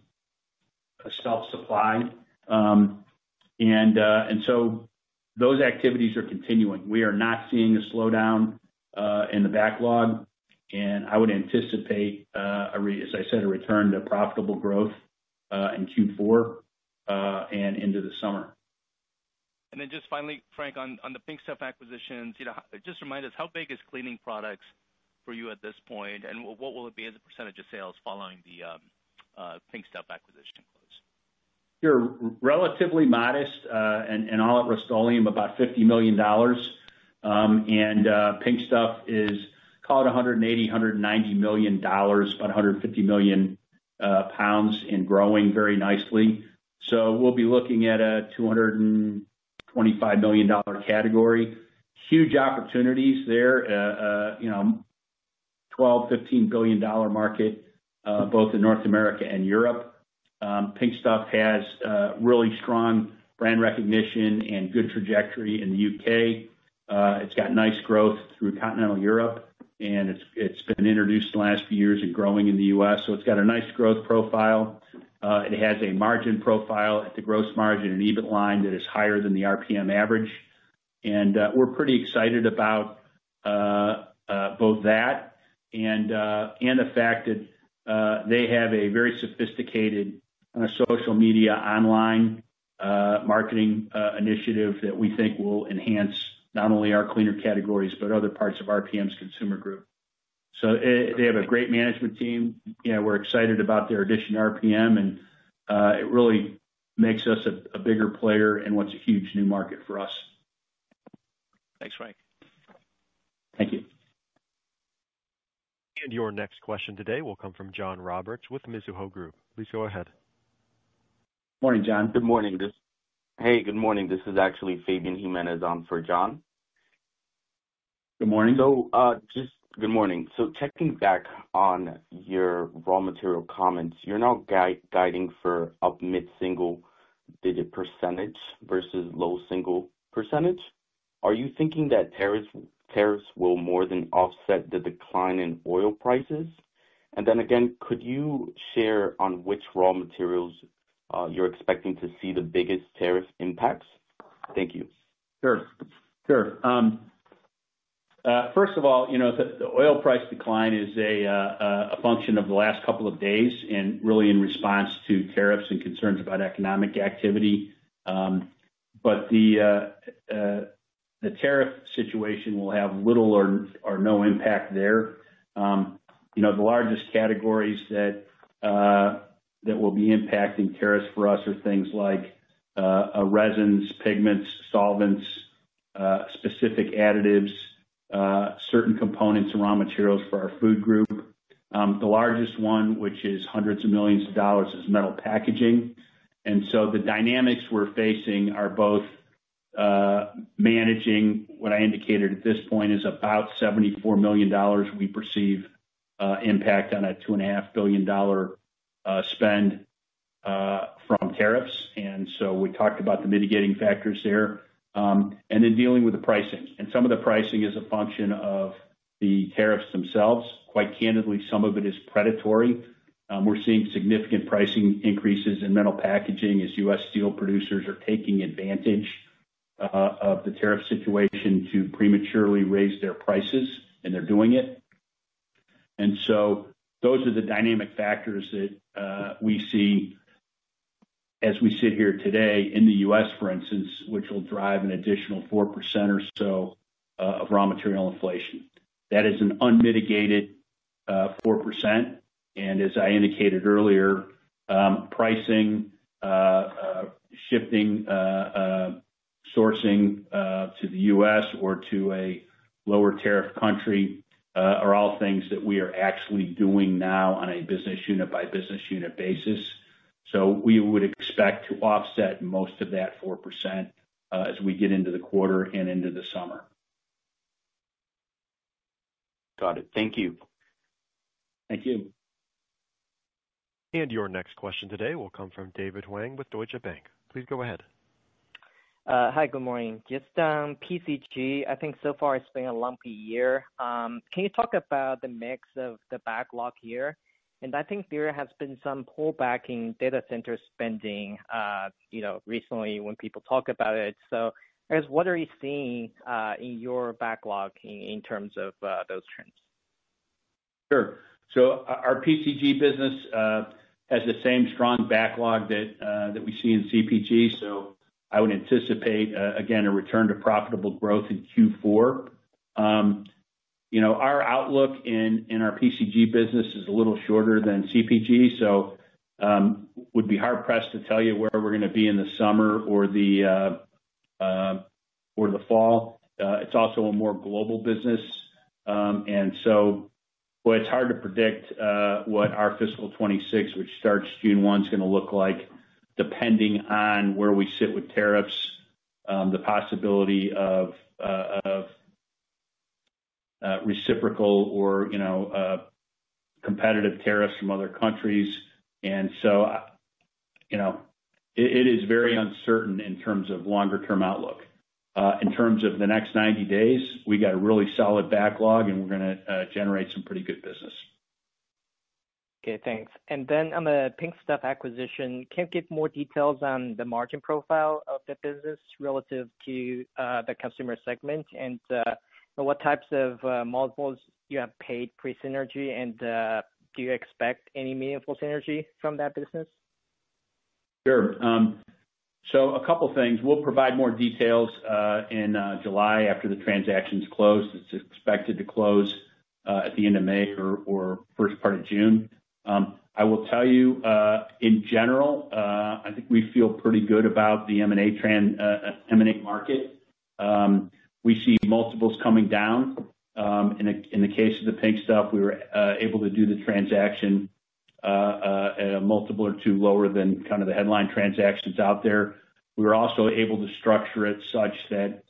a self-supply. Um, and, uh, and so those activities are continuing. We are not seeing a slowdown uh, in the backlog, and I would anticipate, uh, a re- as I said, a return to profitable growth uh, in Q four uh, and into the summer. And then just finally, Frank, on, on the Pink Stuff acquisitions, you know, just remind us, how big is cleaning products for you at this point, and what will it be as a percentage of sales following the um, uh, Pink Stuff acquisition close? Sure, relatively modest, uh, and, and all at Rust-Oleum, about fifty million dollars. Um, and uh, Pink Stuff is, call it one hundred eighty, one hundred ninety million dollars, about one hundred fifty million uh, pounds, and growing very nicely. So we'll be looking at a two hundred twenty-five million dollars category. Huge opportunities there, uh, uh, you know, twelve, fifteen billion dollars market, uh, both in North America and Europe. Um, Pink Stuff has uh, really strong brand recognition and good trajectory in the U K. Uh, it's got nice growth through continental Europe, and it's it's been introduced in the last few years and growing in the U S. So it's got a nice growth profile. Uh, it has a margin profile at the gross margin and EBIT line that is higher than the R P M average. And uh, we're pretty excited about uh, uh, both that and uh, and the fact that uh, they have a very sophisticated uh, social media online uh, marketing uh, initiative that we think will enhance not only our cleaner categories but other parts of R P M's consumer group. So it, they have a great management team. Yeah, we're excited about their addition to R P M, and uh, it really makes us a, a bigger player in what's a huge new market for us. Thanks, Frank. Thank you. And your next question today will come from John Roberts with Mizuho Group. Please go ahead. Morning, John. Good morning. This, hey, good morning. This is actually Fabian Jimenez on for John. Good morning. So, uh, just good morning. So checking back on your raw material comments, you're now gui- guiding for up mid-single digit percentage versus low single percentage. Are you thinking that tariffs tariffs will more than offset the decline in oil prices? And then again, could you share on which raw materials uh, you're expecting to see the biggest tariff impacts? Thank you. Sure. Sure. Um, uh, first of all, you know, the, the oil price decline is a, uh, a function of the last couple of days and really in response to tariffs and concerns about economic activity. Um, but the, uh, uh, the tariff situation will have little or, or no impact there. Um, you know, the largest categories that, uh, that will be impacting tariffs for us are things like uh, uh, resins, pigments, solvents, uh, specific additives, uh, certain components and raw materials for our food group. Um, the largest one, which is hundreds of millions of dollars, is metal packaging. And so the dynamics we're facing are both uh, managing what I indicated at this point is about seventy-four million dollars we perceive uh, impact on a two point five billion dollars uh, spend uh, from tariffs. And so we talked about the mitigating factors there. Um, and then dealing with the pricing. And some of the pricing is a function of the tariffs themselves. Quite candidly, some of it is predatory. Um, we're seeing significant pricing increases in metal packaging as U S steel producers are taking advantage uh, of the tariff situation to prematurely raise their prices, and they're doing it. And so those are the dynamic factors that uh, we see as we sit here today in the U S, for instance, which will drive an additional four percent or so uh, of raw material inflation. That is an unmitigated uh, four percent. And as I indicated earlier, um, pricing, uh, uh, shifting, uh, uh, sourcing uh, to the U S or to a lower tariff country uh, are all things that we are actually doing now on a business unit by business unit basis. So we would expect to offset most of that four percent uh, as we get into the quarter and into the summer. Got it. Thank you. Thank you. And your next question today will come from David Huang with Deutsche Bank. Please go ahead. Uh, hi, good morning. Just um, P C G, I think so far it's been a lumpy year. Um, can you talk about the mix of the backlog here? And I think there has been some pullback in data center spending, uh, you know, recently when people talk about it. So I guess what are you seeing uh, in your backlog in, in terms of uh, those trends? Sure. So our P C G business uh, has the same strong backlog that uh, that we see in C P G. So I would anticipate, uh, again, a return to profitable growth in Q four. Um, You know, our outlook in, in our P C G business is a little shorter than C P G, so um, would be hard pressed to tell you where we're going to be in the summer or the uh, uh, or the fall. Uh, it's also a more global business, um, and so, boy, it's hard to predict uh, what our fiscal twenty-six, which starts June first, is going to look like, depending on where we sit with tariffs, um, the possibility of uh, of Uh, reciprocal or, you know, uh, competitive tariffs from other countries. And so, uh, you know, it, it is very uncertain in terms of longer term outlook. Uh, in terms of the next ninety days, we got a really solid backlog and we're going to uh, generate some pretty good business. Okay, thanks. And then on the Pink Stuff acquisition, can you give more details on the margin profile of the business relative to uh, the consumer segment, and uh, what types of uh, multiples you have paid pre-synergy, and uh, do you expect any meaningful synergy from that business? Sure. Um, so a couple things. We'll provide more details uh, in uh, July after the transaction's closed. It's expected to close uh, at the end of May or, or first part of June. Um, I will tell you, uh, in general, uh, I think we feel pretty good about the M and A trend, uh, M and A market. Um, We see multiples coming down. Um, in, a, in the case of the Pink Stuff, we were uh, able to do the transaction uh, uh, at a multiple or two lower than kind of the headline transactions out there. We were also able to structure it such that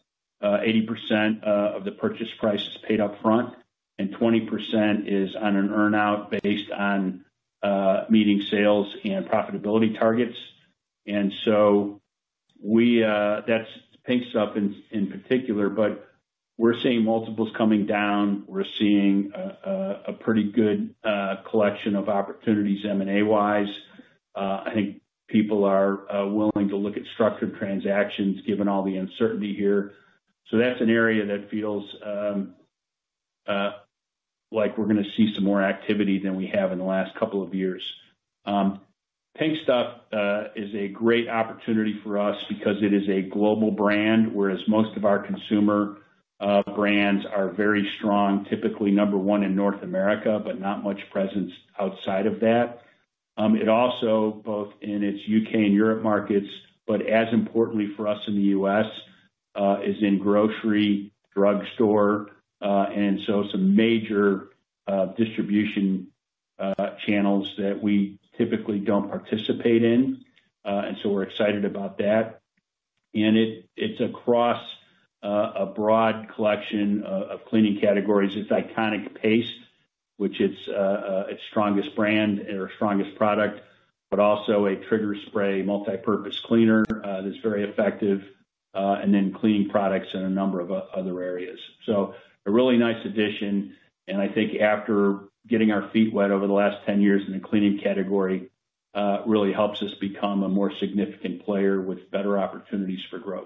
uh, eighty percent uh, of the purchase price is paid up front, and twenty percent is on an earn-out based on uh, meeting sales and profitability targets. And so we, uh, that's Pink Stuff in, in particular, but we're seeing multiples coming down. We're seeing a, a, a pretty good uh, collection of opportunities M and A-wise. Uh, I think people are uh, willing to look at structured transactions given all the uncertainty here. So that's an area that feels um, uh, like we're going to see some more activity than we have in the last couple of years. Um, Pink Stuff uh, is a great opportunity for us because it is a global brand, whereas most of our consumer uh, brands are very strong, typically number one in North America, but not much presence outside of that. Um, it also, both in its U K and Europe markets, but as importantly for us in the U S, uh, is in grocery, drugstore, uh, and so some major uh, distribution uh, channels that we typically don't participate in, uh, and so we're excited about that. And it it's across uh, a broad collection uh, of cleaning categories. It's iconic paste, which is uh, uh, its strongest brand or strongest product, but also a trigger spray multi-purpose cleaner uh, that's very effective, uh, and then cleaning products in a number of uh, other areas. So a really nice addition, and I think after getting our feet wet over the last ten years in the cleaning category uh, really helps us become a more significant player with better opportunities for growth.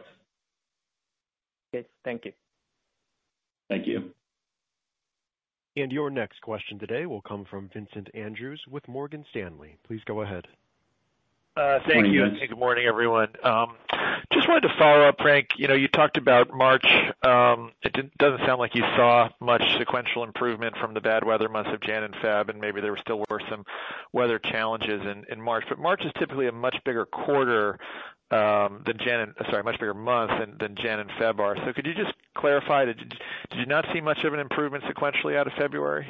Okay, thank you. Thank you. And your next question today will come from Vincent Andrews with Morgan Stanley. Please go ahead. Uh, thank Morning, you. Vince. Hey, good morning, everyone. Um, just wanted to follow up, Frank. You know, you talked about March. Um, it didn't, doesn't sound like you saw much sequential improvement from the bad weather months of Jan and Feb, and maybe there were still were some weather challenges in, in March. But March is typically a much bigger quarter um, than Jan and, sorry, much bigger month than, than Jan and Feb are. So could you just clarify, did, did you not see much of an improvement sequentially out of February?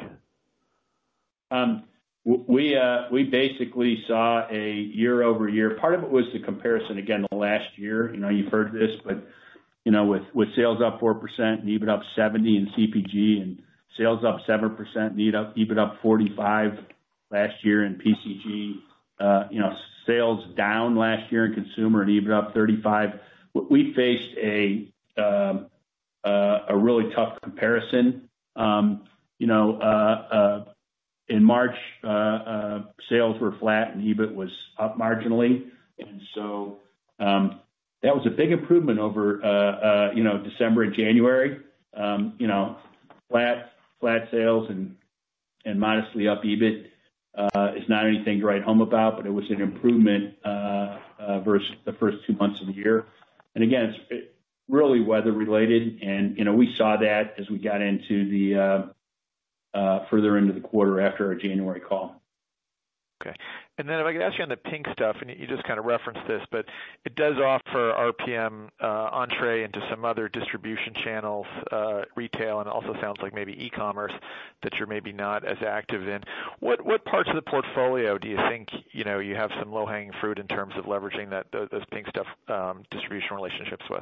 Um, We uh, we basically saw a year-over-year. Part of it was the comparison again to last year. You know, you've heard this, but you know, with, with sales up four percent and EBIT up seventy in C P G, and sales up seven percent and EBIT up forty-five last year in P C G. Uh, you know, sales down last year in consumer and EBIT up thirty-five. We faced a um, uh, a really tough comparison. Um, you know. Uh, uh, In March, uh, uh, sales were flat and EBIT was up marginally. And so um, that was a big improvement over, uh, uh, you know, December and January. Um, you know, flat flat sales and, and modestly up EBIT uh, is not anything to write home about, but it was an improvement uh, uh, versus the first two months of the year. And again, it's really weather related. And, you know, we saw that as we got into the uh, Uh, further into the quarter after our January call. Okay. And then if I could ask you on the Pink Stuff, and you just kind of referenced this, but it does offer R P M uh, entree into some other distribution channels, uh, retail, and also sounds like maybe e-commerce that you're maybe not as active in. What what parts of the portfolio do you think, you know, you have some low-hanging fruit in terms of leveraging that those, those Pink Stuff um, distribution relationships with?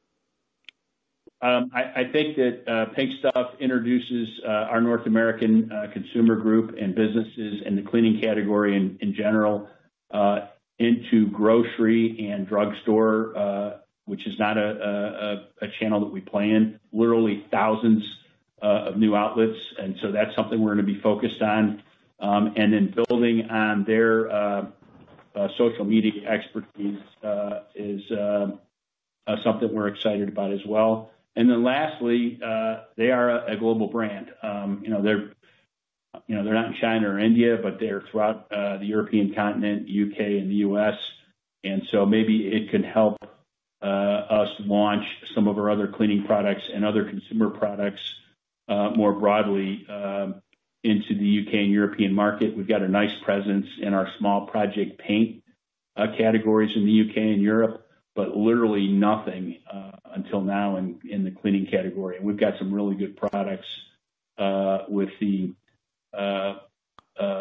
Um, I, I think that uh, Pink Stuff introduces uh, our North American uh, consumer group and businesses in the cleaning category in, in general uh, into grocery and drugstore, uh, which is not a, a, a channel that we play in. Literally thousands uh, of new outlets, and so that's something we're going to be focused on. Um, and then building on their uh, uh, social media expertise uh, is uh, uh, something we're excited about as well. And then lastly, uh, they are a, a global brand. Um, you know, they're, you know, they're not in China or India, but they're throughout uh, the European continent, U K, and the U S. And so maybe it can help uh, us launch some of our other cleaning products and other consumer products uh, more broadly um, into the U K and European market. We've got a nice presence in our small project paint uh, categories in the U K and Europe, but literally nothing uh, until now in, in the cleaning category. And we've got some really good products uh, with the uh, uh,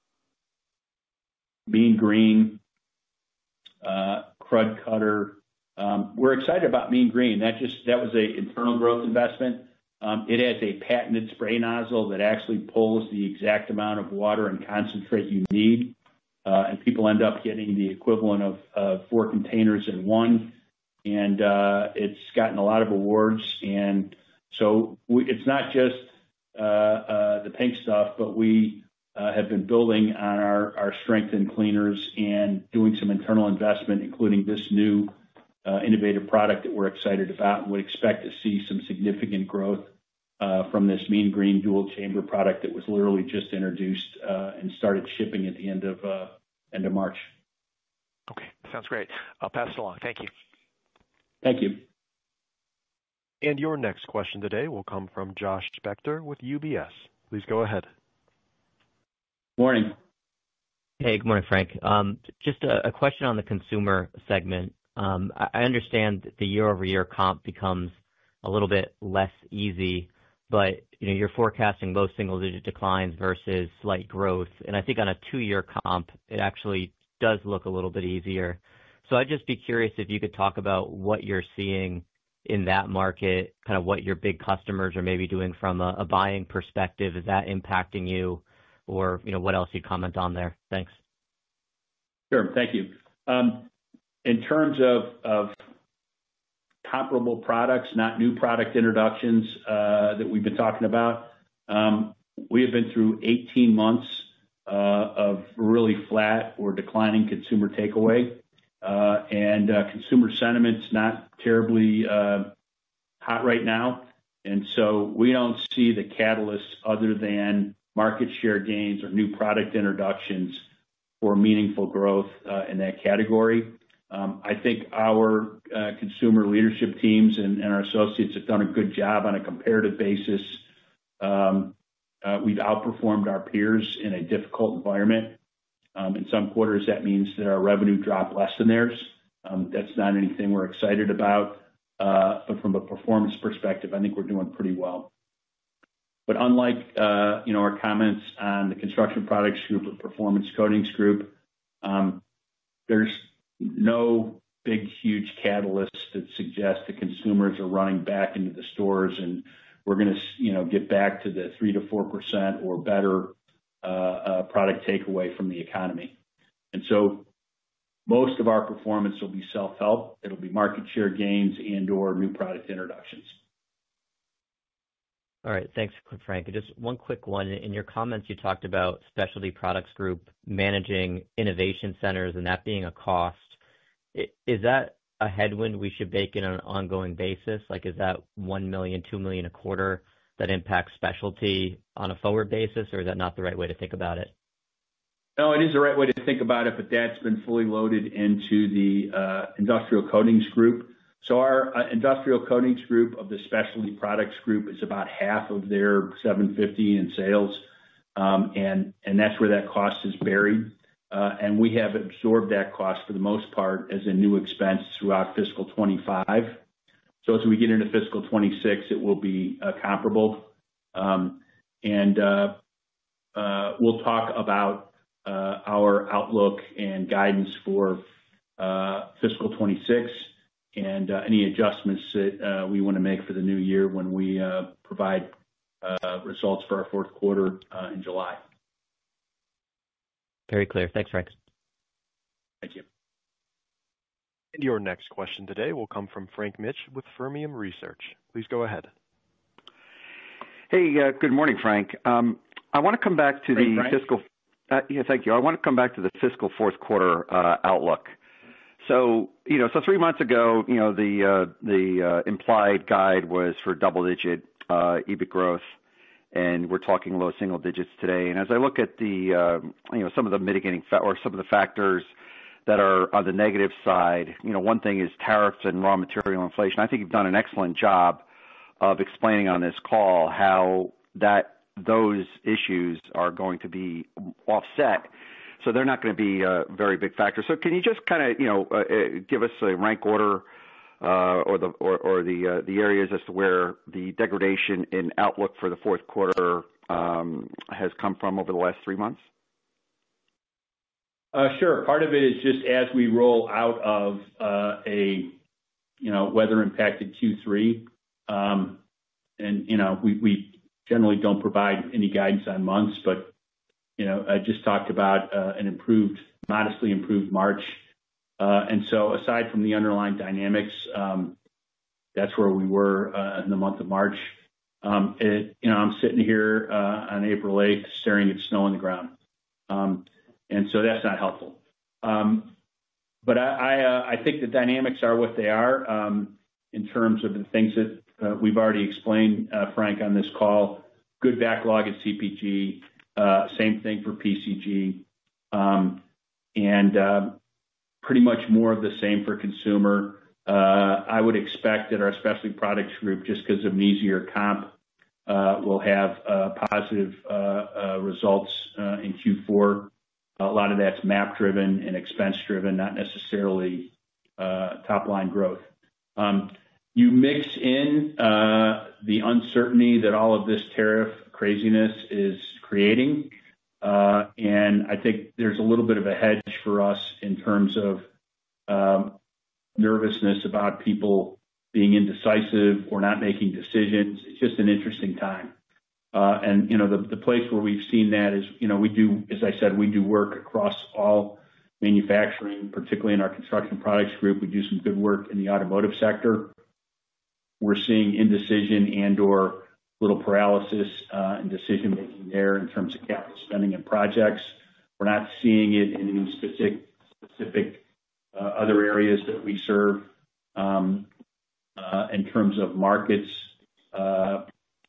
Mean Green, uh, Crud Cutter, Um, we're excited about Mean Green. That just that was a internal growth investment. Um, it has a patented spray nozzle that actually pulls the exact amount of water and concentrate you need, uh, and people end up getting the equivalent of uh, four containers in one. And uh, it's gotten a lot of awards. And so we, it's not just uh, uh, the pink stuff, but we uh, have been building on our, our strength in cleaners and doing some internal investment, including this new uh, innovative product that we're excited about, and would expect to see some significant growth uh, from this Mean Green dual chamber product that was literally just introduced uh, and started shipping at the end of uh, end of March. Okay, sounds great. I'll pass it along. Thank you. Thank you. And your next question today will come from Josh Spector with U B S. Please go ahead. Morning. Hey, good morning, Frank. Um, just a, a question on the consumer segment. Um, I, I understand that the year-over-year comp becomes a little bit less easy, but you know you're forecasting low single-digit declines versus slight growth, and I think on a two-year comp it actually does look a little bit easier. So I'd just be curious if you could talk about what you're seeing in that market, kind of what your big customers are maybe doing from a, a buying perspective. Is that impacting you, or you know what else you'd comment on there? Thanks. Sure. Thank you. Um, in terms of, of comparable products, not new product introductions uh, that we've been talking about, um, we have been through eighteen months uh, of really flat or declining consumer takeaway. Uh, and uh, consumer sentiment's not terribly uh, hot right now. And so we don't see the catalysts other than market share gains or new product introductions for meaningful growth uh, in that category. Um, I think our uh, consumer leadership teams and, and our associates have done a good job on a comparative basis. Um, uh, we've outperformed our peers in a difficult environment. Um, in some quarters, that means that our revenue dropped less than theirs. Um, that's not anything we're excited about. Uh, but from a performance perspective, I think we're doing pretty well. But unlike, uh, you know, our comments on the Construction Products Group or Performance Coatings Group, um, there's no big, huge catalyst that suggests that consumers are running back into the stores and we're going to, you know, get back to the three to four percent or better Uh, uh, product takeaway from the economy. And so most of our performance will be self-help. It'll be market share gains and or new product introductions. All right. Thanks, Frank. Just one quick one. In your comments, you talked about Specialty Products Group managing innovation centers and that being a cost. Is that a headwind we should bake in on an ongoing basis? Like, is that one million dollars, two million dollars a quarter that impacts specialty on a forward basis, or is that not the right way to think about it? No, it is the right way to think about it, but that's been fully loaded into the uh, Industrial Coatings Group. So our uh, Industrial Coatings Group of the Specialty Products Group is about half of their seven hundred fifty in sales, um, and, and that's where that cost is buried. Uh, and we have absorbed that cost for the most part as a new expense throughout fiscal twenty-five. So as we get into fiscal twenty-six, it will be uh, comparable. Um, and uh, uh, we'll talk about uh, our outlook and guidance for uh, fiscal twenty-six and uh, any adjustments that uh, we want to make for the new year when we uh, provide uh, results for our fourth quarter uh, in July. Very clear. Thanks, Frank. Thank you. And your next question today will come from Frank Mitsch with Fermium Research. Please go ahead. Hey, uh, good morning, Frank. Um, I want to come back to Great, the Frank. fiscal. Uh, yeah, thank you. I want to come back to the fiscal fourth quarter uh, outlook. So, you know, so three months ago, you know, the uh, the uh, implied guide was for double-digit uh, EBIT growth, and we're talking low single digits today. And as I look at the, uh, you know, some of the mitigating fa- or some of the factors that are on the negative side, you know, one thing is tariffs and raw material inflation. I think you've done an excellent job of explaining on this call how that those issues are going to be offset. So they're not going to be a very big factor. So can you just kind of, you know, uh, give us a rank order uh, or the or, or the uh, the areas as to where the degradation in outlook for the fourth quarter um, has come from over the last three months? Uh, sure. Part of it is just as we roll out of uh, a you know, weather impacted Q three. Um, and, you know, we, we generally don't provide any guidance on months, but, you know, I just talked about uh, an improved, modestly improved March. Uh, and so aside from the underlying dynamics, um, that's where we were uh, in the month of March. Um, it, you know, I'm sitting here uh, on April eighth staring at snow on the ground. Um, and so that's not helpful. Um, but I, I, uh, I think the dynamics are what they are um, in terms of the things that uh, we've already explained, uh, Frank, on this call. Good backlog at C P G, uh, same thing for P C G, um, and uh, pretty much more of the same for consumer. Uh, I would expect that our specialty products group, just because of an easier comp, uh, will have uh, positive uh, uh, results uh, in Q four. A lot of that's map driven and expense driven, not necessarily uh, top line growth. Um, you mix in uh, the uncertainty that all of this tariff craziness is creating, uh, and I think there's a little bit of a hedge for us in terms of um, nervousness about people being indecisive or not making decisions. It's just an interesting time. Uh, and, you know, the, the place where we've seen that is, you know, we do, as I said, we do work across all manufacturing, particularly in our construction products group. We do some good work in the automotive sector. We're seeing indecision and or little paralysis uh, in decision making there in terms of capital spending and projects. We're not seeing it in any specific, specific uh, other areas that we serve um, uh, in terms of markets. Uh,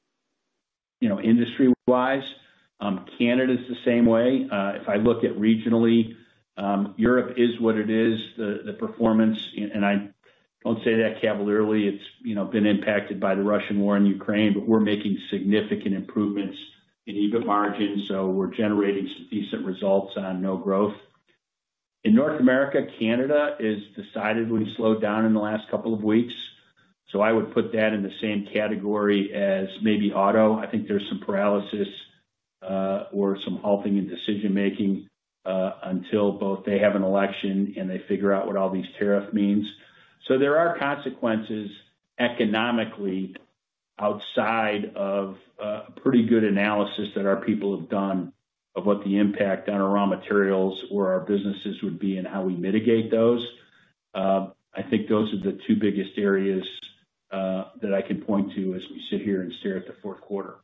You know, industry-wise, um, Canada's the same way. Uh, if I look at regionally, um, Europe is what it is. The the performance, and I don't say that cavalierly. It's you know been impacted by the Russian war in Ukraine, but we're making significant improvements in E B I T margins, so we're generating some decent results on no growth. In North America, Canada is decidedly slowed down in the last couple of weeks. So I would put that in the same category as maybe auto. I think there's some paralysis uh, or some halting in decision-making uh, until both they have an election and they figure out what all these tariff means. So there are consequences economically outside of uh, a pretty good analysis that our people have done of what the impact on our raw materials or our businesses would be and how we mitigate those. Uh, I think those are the two biggest areas Uh, that I can point to as we sit here and stare at the fourth quarter.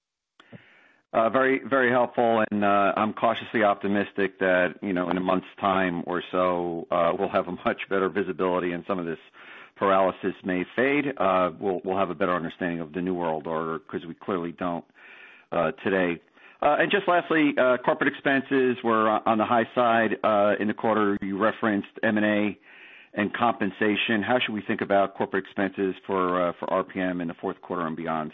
Uh, very, very helpful, and uh, I'm cautiously optimistic that you know in a month's time or so uh, we'll have a much better visibility, and some of this paralysis may fade. Uh, we'll we'll have a better understanding of the new world order because we clearly don't uh, today. Uh, and just lastly, uh, corporate expenses were on the high side uh, in the quarter. You referenced M and A and compensation. How should we think about corporate expenses for uh, for R P M in the fourth quarter and beyond?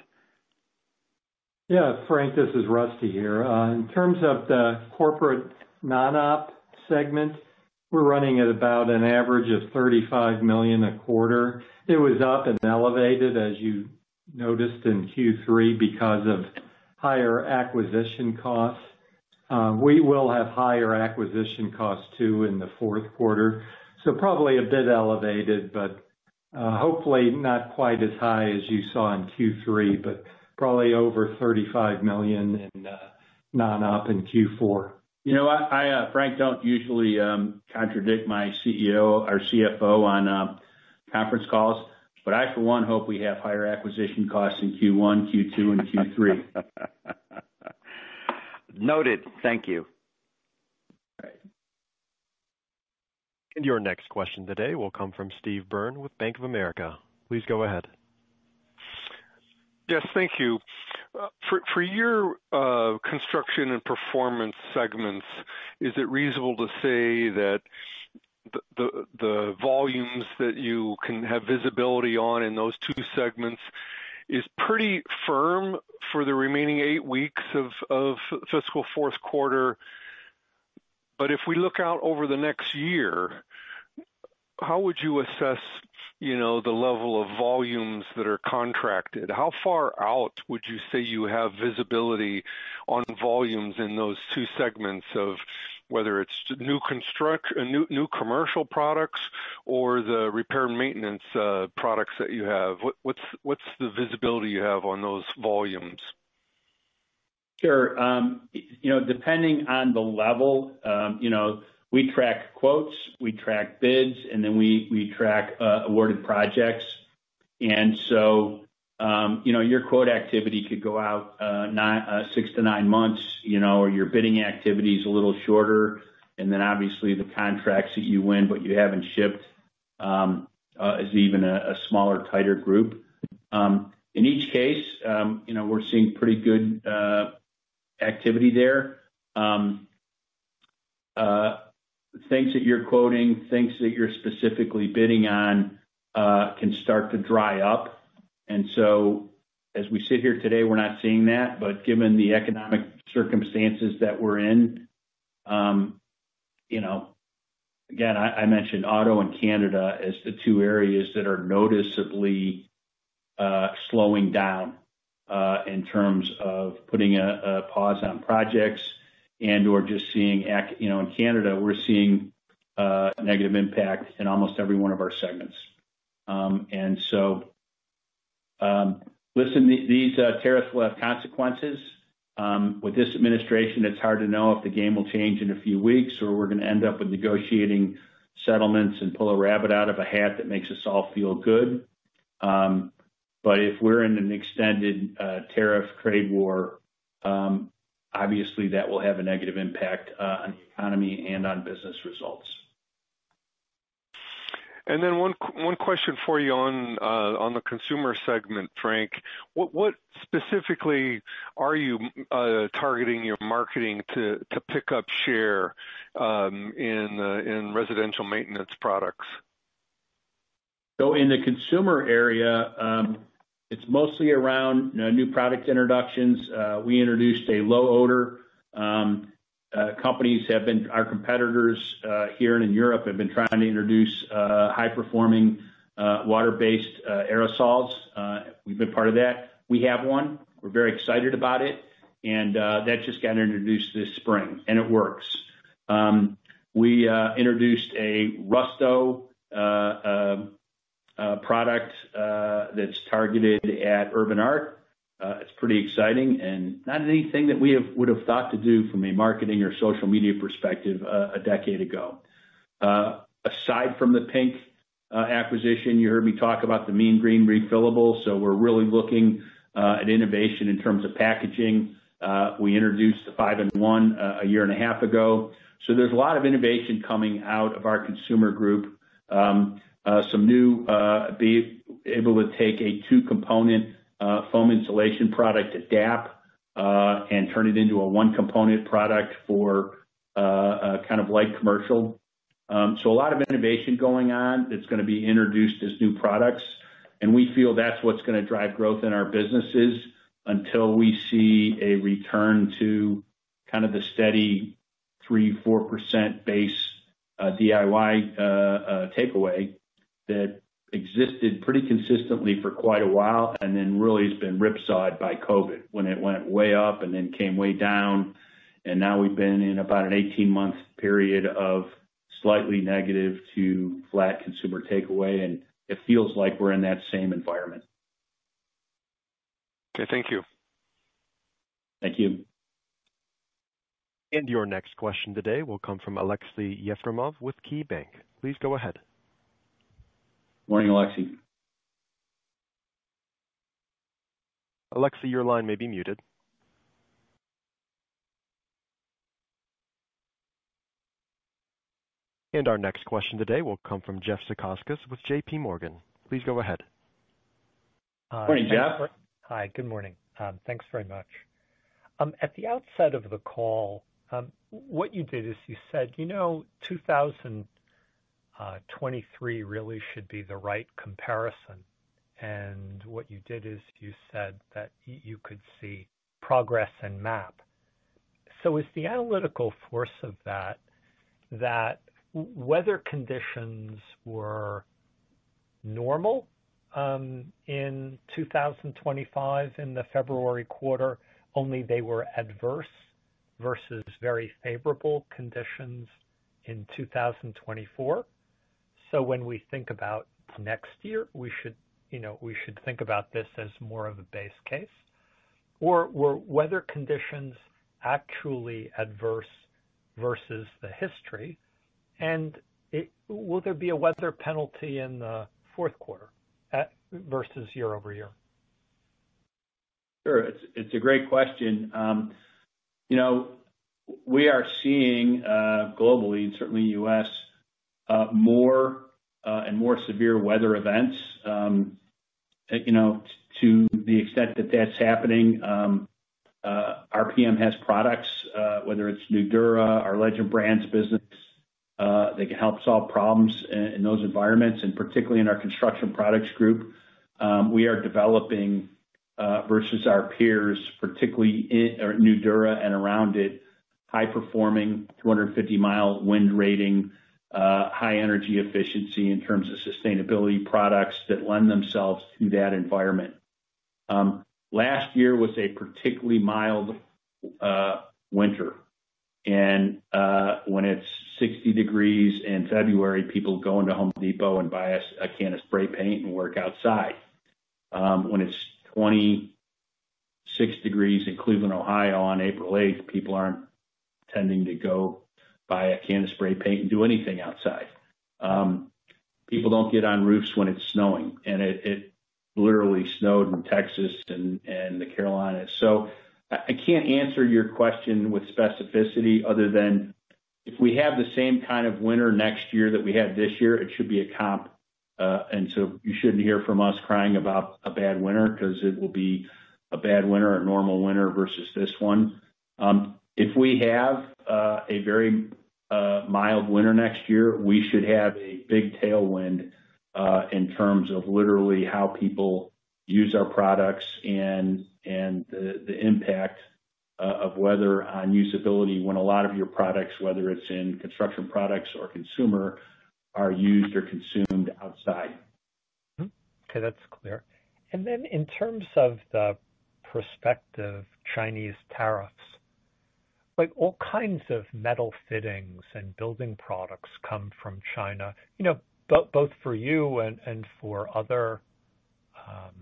Yeah, Frank, this is Rusty here. Uh, in terms of the corporate non-op segment, we're running at about an average of thirty-five million dollars a quarter. It was up and elevated, as you noticed in Q three, because of higher acquisition costs. Uh, we will have higher acquisition costs, too, in the fourth quarter. So probably a bit elevated, but uh, hopefully not quite as high as you saw in Q three, but probably over thirty-five million dollars in uh, non-op in Q four. You know, I, I uh, Frank, don't usually um, contradict my C E O or C F O on uh, conference calls, but I, for one, hope we have higher acquisition costs in Q one, Q two, and Q three. Noted. Thank you. And your next question today will come from Steve Byrne with Bank of America. Please go ahead. Yes, thank you. Uh, for, for your uh, construction and performance segments, is it reasonable to say that the, the, the volumes that you can have visibility on in those two segments is pretty firm for the remaining eight weeks of, of fiscal fourth quarter? But if we look out over the next year, how would you assess, you know, the level of volumes that are contracted? How far out would you say you have visibility on volumes in those two segments of, whether it's new construction, new new commercial products, or the repair and maintenance uh, products that you have? What, what's what's the visibility you have on those volumes? Sure. Um, you know, depending on the level, um, you know, we track quotes, we track bids, and then we we track uh, awarded projects. And so, um, you know, your quote activity could go out uh, nine, uh, six to nine months, you know, or your bidding activity is a little shorter. And then obviously the contracts that you win but you haven't shipped um, uh, is even a, a smaller, tighter group. Um, in each case, um, you know, we're seeing pretty good uh, activity there. Um, uh, things that you're quoting, things that you're specifically bidding on uh, can start to dry up. And so as we sit here today, we're not seeing that, but given the economic circumstances that we're in, um, you know, again, I, I mentioned auto and Canada as the two areas that are noticeably uh, slowing down uh, in terms of putting a, a pause on projects and or just seeing, you know, in Canada, we're seeing uh, negative impact in almost every one of our segments. Um, and so, um, listen, the, these uh, tariffs will have consequences. Um, with this administration, it's hard to know if the game will change in a few weeks or we're going to end up with negotiating settlements and pull a rabbit out of a hat that makes us all feel good. Um, but if we're in an extended uh, tariff trade war, um, obviously that will have a negative impact uh, on the economy and on business results. And then one one question for you on uh, on the consumer segment, Frank. What what specifically are you uh, targeting your marketing to to pick up share um, in uh, in residential maintenance products? So in the consumer area, um, it's mostly around you know, new product introductions. Uh, we introduced a low odor. Um, Uh, companies have been, our competitors uh, here and in Europe have been trying to introduce uh, high-performing uh, water-based uh, aerosols. Uh, we've been part of that. We have one. We're very excited about it, and uh, that just got introduced this spring, and it works. Um, we uh, introduced a Rusto uh, uh, uh, product uh, that's targeted at urban art. Uh, it's pretty exciting and not anything that we have, would have thought to do from a marketing or social media perspective uh, a decade ago. Uh, aside from the Pink uh, acquisition, you heard me talk about the Mean Green refillable. So we're really looking uh, at innovation in terms of packaging. Uh, we introduced the five in one uh, a year and a half ago. So there's a lot of innovation coming out of our consumer group. Um, uh, some new, uh, be able to take a two component Uh, foam insulation product at D A P uh, and turn it into a one-component product for uh, uh, kind of light commercial. Um, so a lot of innovation going on that's going to be introduced as new products, and we feel that's what's going to drive growth in our businesses until we see a return to kind of the steady three, four percent base uh, D I Y uh, uh, takeaway that existed pretty consistently for quite a while and then really has been ripsawed by COVID when it went way up and then came way down. And now we've been in about an eighteen month period of slightly negative to flat consumer takeaway. And it feels like we're in that same environment. Okay, thank you. Thank you. And your next question today will come from Alexei Yefremov with KeyBank. Please go ahead. Morning, Alexei. Alexei, your line may be muted. And our next question today will come from Jeff Zekauskas with J P Morgan. Please go ahead. Uh, morning, Jeff. For, hi, good morning. Um, thanks very much. Um, at the outset of the call, um, what you did is you said, you know, two thousand Uh, twenty-three really should be the right comparison. And what you did is you said that y- you could see progress in MAP. So is the analytical force of that that weather conditions were normal um, in two thousand twenty-five in the February quarter, only they were adverse versus very favorable conditions in two thousand twenty-four. So when we think about next year, we should, you know, we should think about this as more of a base case. Or were weather conditions actually adverse versus the history? And it, will there be a weather penalty in the fourth quarter at, versus year over year? Sure. It's it's a great question. Um, you know, we are seeing uh, globally, and certainly U S, uh, more uh, and more severe weather events. Um, you know, to the extent that that's happening, um, uh, R P M has products, uh, whether it's Nudura, our Legend Brands business, uh, they can help solve problems in, in those environments, and particularly in our construction products group, um, we are developing uh, versus our peers, particularly in or Nudura and around it, high-performing, two hundred fifty mile wind rating, uh, high energy efficiency in terms of sustainability products that lend themselves to that environment. Um, last year was a particularly mild uh, winter. And uh, when it's sixty degrees in February, people go into Home Depot and buy a, a can of spray paint and work outside. Um, when it's twenty-six degrees in Cleveland, Ohio on April eighth, people aren't tending to go buy a can of spray paint and do anything outside. Um, people don't get on roofs when it's snowing, and it, it literally snowed in Texas and, and the Carolinas. So I can't answer your question with specificity other than if we have the same kind of winter next year that we had this year, it should be a comp. Uh, and so you shouldn't hear from us crying about a bad winter, because it will be a bad winter, a normal winter versus this one. Um, if we have uh, a very uh, mild winter next year, we should have a big tailwind uh, in terms of literally how people use our products and and the, the impact uh, of weather on usability when a lot of your products, whether it's in construction products or consumer, are used or consumed outside. Okay, that's clear. And then in terms of the prospective Chinese tariffs, like all kinds of metal fittings and building products come from China, you know, bo- both for you and, and for other um,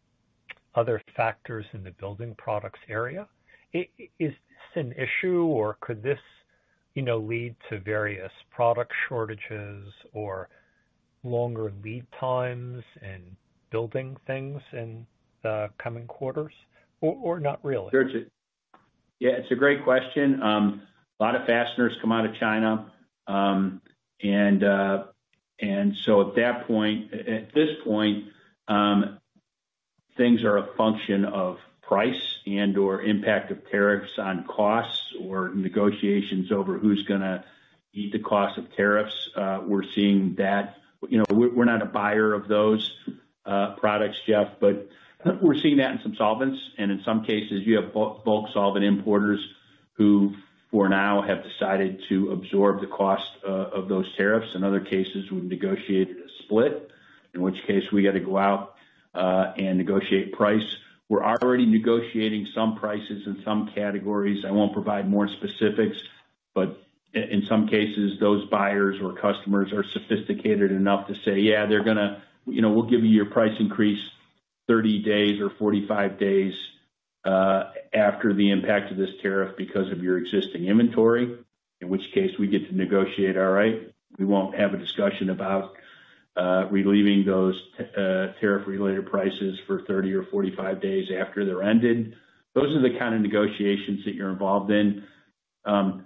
other factors in the building products area. Is this an issue, or could this, you know, lead to various product shortages or longer lead times in building things in the coming quarters, or, or not really? Sure, it's a, yeah, it's a great question. Um, a lot of fasteners come out of China, um, and uh, and so at that point, at this point, um, things are a function of price and or impact of tariffs on costs or negotiations over who's going to eat the cost of tariffs. Uh, we're seeing that, you know, we're not a buyer of those uh, products, Jeff, but we're seeing that in some solvents. And in some cases, you have bulk solvent importers who, for now, have decided to absorb the cost uh, of those tariffs. In other cases, we've negotiated a split, in which case we got to go out Uh, and negotiate price. We're already negotiating some prices in some categories. I won't provide more specifics, but in some cases, those buyers or customers are sophisticated enough to say, yeah, they're going to, you know, we'll give you your price increase thirty days or forty-five days uh, after the impact of this tariff because of your existing inventory, in which case we get to negotiate, all right, we won't have a discussion about Uh, relieving those uh, tariff-related prices for thirty or forty-five days after they're ended. Those are the kind of negotiations that you're involved in. Um,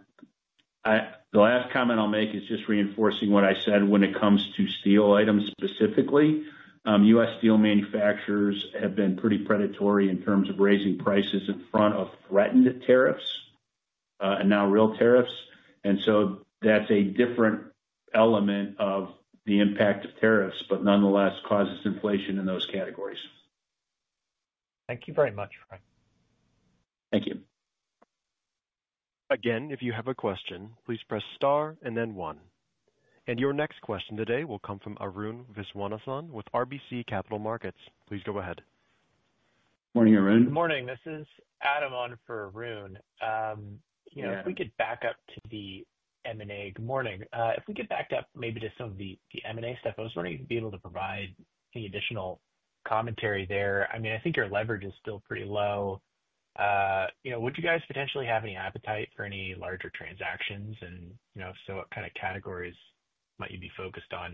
I, the last comment I'll make is just reinforcing what I said when it comes to steel items specifically. Um, U S steel manufacturers have been pretty predatory in terms of raising prices in front of threatened tariffs uh, and now real tariffs. And so that's a different element of the impact of tariffs, but nonetheless causes inflation in those categories. Thank you very much, Frank. Thank you. Again, if you have a question, please press star and then one. And your next question today will come from Arun Viswanathan with R B C Capital Markets. Please go ahead. Morning, Arun. Good morning. This is Adam on for Arun. Um, you know, Yeah. if we could back up to the M and A. Good morning. Uh, If we could back up maybe to some of the the M and A stuff, I was wondering if you'd be able to provide any additional commentary there. I mean, I think your leverage is still pretty low. Uh, You know, would you guys potentially have any appetite for any larger transactions? And, you know, if so, what kind of categories might you be focused on?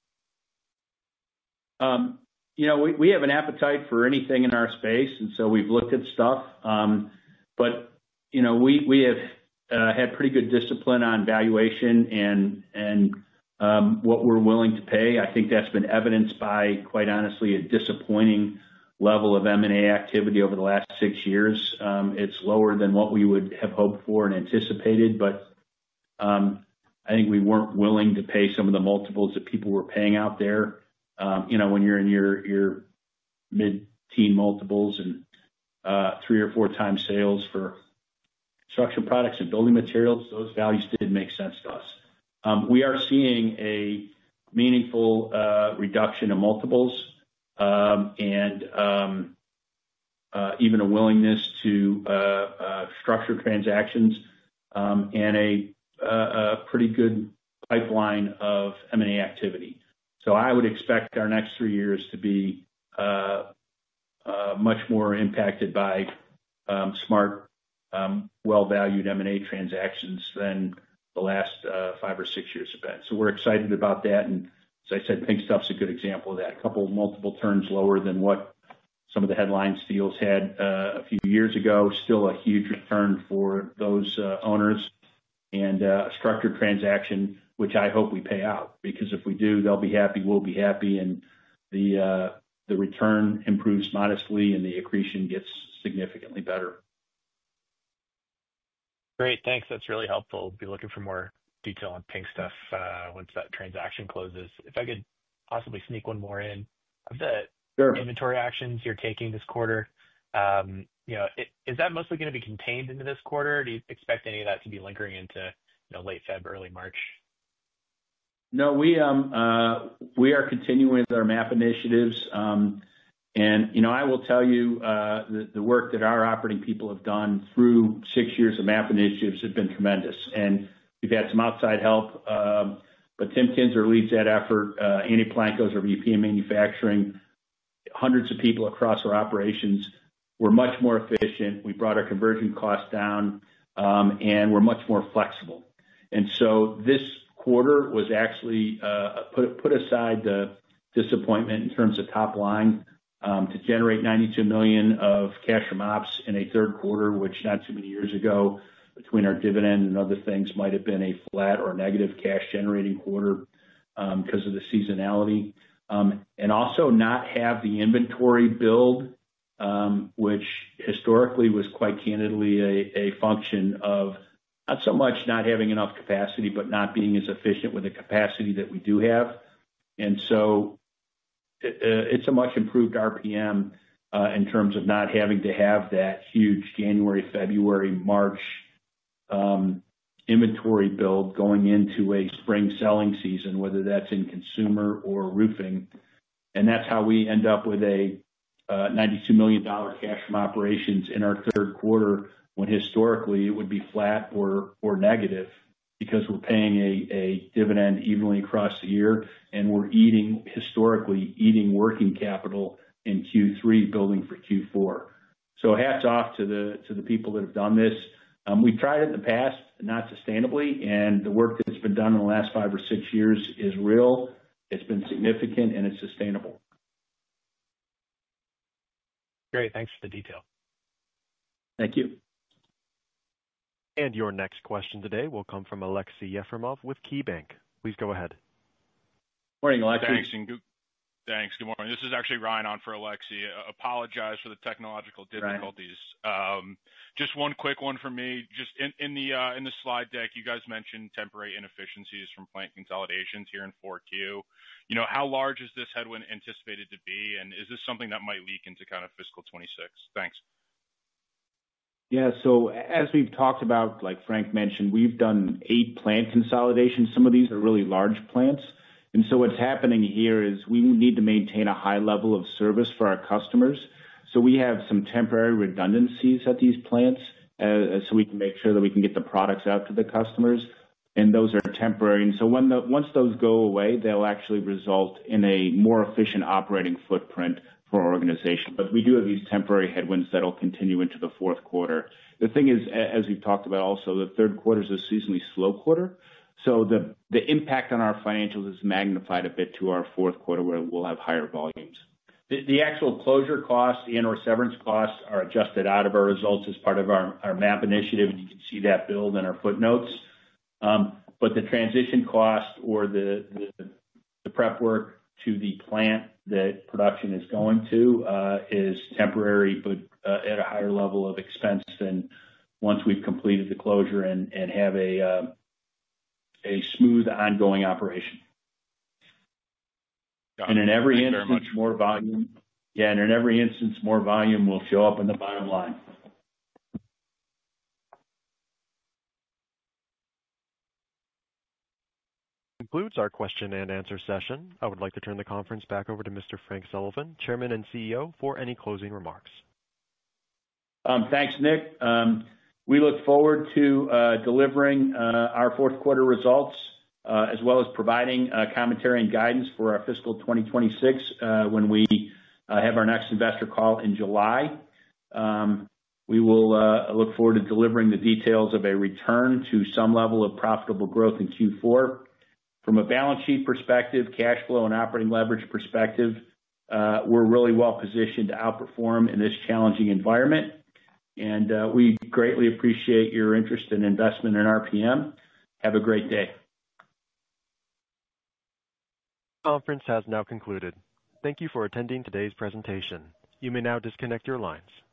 Um, You know, we we have an appetite for anything in our space, and so we've looked at stuff. Um, But, you know, we we have uh, had pretty good discipline on valuation and and um, what we're willing to pay. I think that's been evidenced by, quite honestly, a disappointing level of M and A activity over the last six years. Um, It's lower than what we would have hoped for and anticipated, but um, I think we weren't willing to pay some of the multiples that people were paying out there. Um, You know, when you're in your your mid-teen multiples and uh, three or four times sales for construction products and building materials, those values did make sense to us. Um, We are seeing a meaningful uh, reduction in multiples, um, and um, uh, even a willingness to uh, uh, structure transactions, um, and a a pretty good pipeline of M and A activity. So I would expect our next three years to be uh, uh, much more impacted by um, smart, um, well-valued M and A transactions than the last uh, five or six years have been. So we're excited about that. And as I said, Pink Stuff's a good example of that. A couple multiple turns lower than what some of the headline deals had uh, a few years ago. Still a huge return for those uh, owners, and uh, a structured transaction, which I hope we pay out, because if we do, they'll be happy, we'll be happy, and the uh, the return improves modestly and the accretion gets significantly better. Great, thanks. That's really helpful. Be looking for more detail on Pink Stuff uh, once that transaction closes. If I could possibly sneak one more in, of the Sure. inventory actions you're taking this quarter, um, you know, it, is that mostly going to be contained into this quarter? Do you expect any of that to be lingering into, you know, late February, early March? No, we um uh we are continuing with our MAP initiatives, um, and you know I will tell you uh, the the work that our operating people have done through six years of MAP initiatives have been tremendous, and we've had some outside help, um, but Tim Kinzer leads that effort. Uh, Andy Planko's our V P of manufacturing. Hundreds of people across our operations. We're much more efficient. We brought our conversion costs down, um, and we're much more flexible. And so this quarter was actually uh, put put aside the disappointment in terms of top line, um, to generate ninety-two million dollars of cash from ops in a third quarter, which not too many years ago, between our dividend and other things, might have been a flat or negative cash generating quarter um, because of the seasonality, um, and also not have the inventory build, um, which historically was quite candidly a, a function of not so much not having enough capacity, but not being as efficient with the capacity that we do have. And so it, uh, it's a much improved R P M uh, in terms of not having to have that huge January, February, March um, inventory build going into a spring selling season, whether that's in consumer or roofing. And that's how we end up with a uh, ninety-two million dollars cash from operations in our third quarter, when historically it would be flat or or negative, because we're paying a, a dividend evenly across the year, and we're eating, historically, eating working capital in Q three, building for Q four. So hats off to the to the people that have done this. Um, we've tried it in the past, not sustainably, and the work that's been done in the last five or six years is real, it's been significant, and it's sustainable. Great, thanks for the detail. Thank you. And your next question today will come from Aleksey Yefremov with KeyBanc. Please go ahead. Morning, Aleksey. Thanks, and good, thanks. Good morning. This is actually Ryan on for Aleksey. Uh, apologize for the technological difficulties. Um, just one quick one for me. Just in, in the uh, in the slide deck, you guys mentioned temporary inefficiencies from plant consolidations here in four Q. You know, how large is this headwind anticipated to be, and is this something that might leak into kind of fiscal twenty-six? Thanks. Yeah, so as we've talked about, like Frank mentioned, we've done eight plant consolidations. Some of these are really large plants. And so what's happening here is we need to maintain a high level of service for our customers. So we have some temporary redundancies at these plants uh, so we can make sure that we can get the products out to the customers. And those are temporary. And so when the, once those go away, they'll actually result in a more efficient operating footprint for our organization. But we do have these temporary headwinds that'll continue into the fourth quarter. The thing is, as we've talked about also, the third quarter is a seasonally slow quarter. So the, the impact on our financials is magnified a bit to our fourth quarter where we'll have higher volumes. The, the actual closure costs and or severance costs are adjusted out of our results as part of our, our MAP initiative, and you can see that build in our footnotes. Um, but the transition cost or the, the, the prep work to the plant that production is going to uh, is temporary, but uh, at a higher level of expense than once we've completed the closure and, and have a uh, a smooth ongoing operation. Got and in every Thank instance, more volume. Yeah, and in every instance, more volume will show up in the bottom line. Concludes our question and answer session. I would like to turn the conference back over to Mister Frank Sullivan, Chairman and C E O, for any closing remarks. Um, thanks, Nick. Um, we look forward to uh, delivering uh, our fourth quarter results, uh, as well as providing uh, commentary and guidance for our fiscal twenty twenty-six uh, when we uh, have our next investor call in July. Um, we will uh, look forward to delivering the details of a return to some level of profitable growth in Q four. From a balance sheet perspective, cash flow and operating leverage perspective, uh, we're really well positioned to outperform in this challenging environment. And uh, we greatly appreciate your interest and investment in R P M. Have a great day. Conference has now concluded. Thank you for attending today's presentation. You may now disconnect your lines.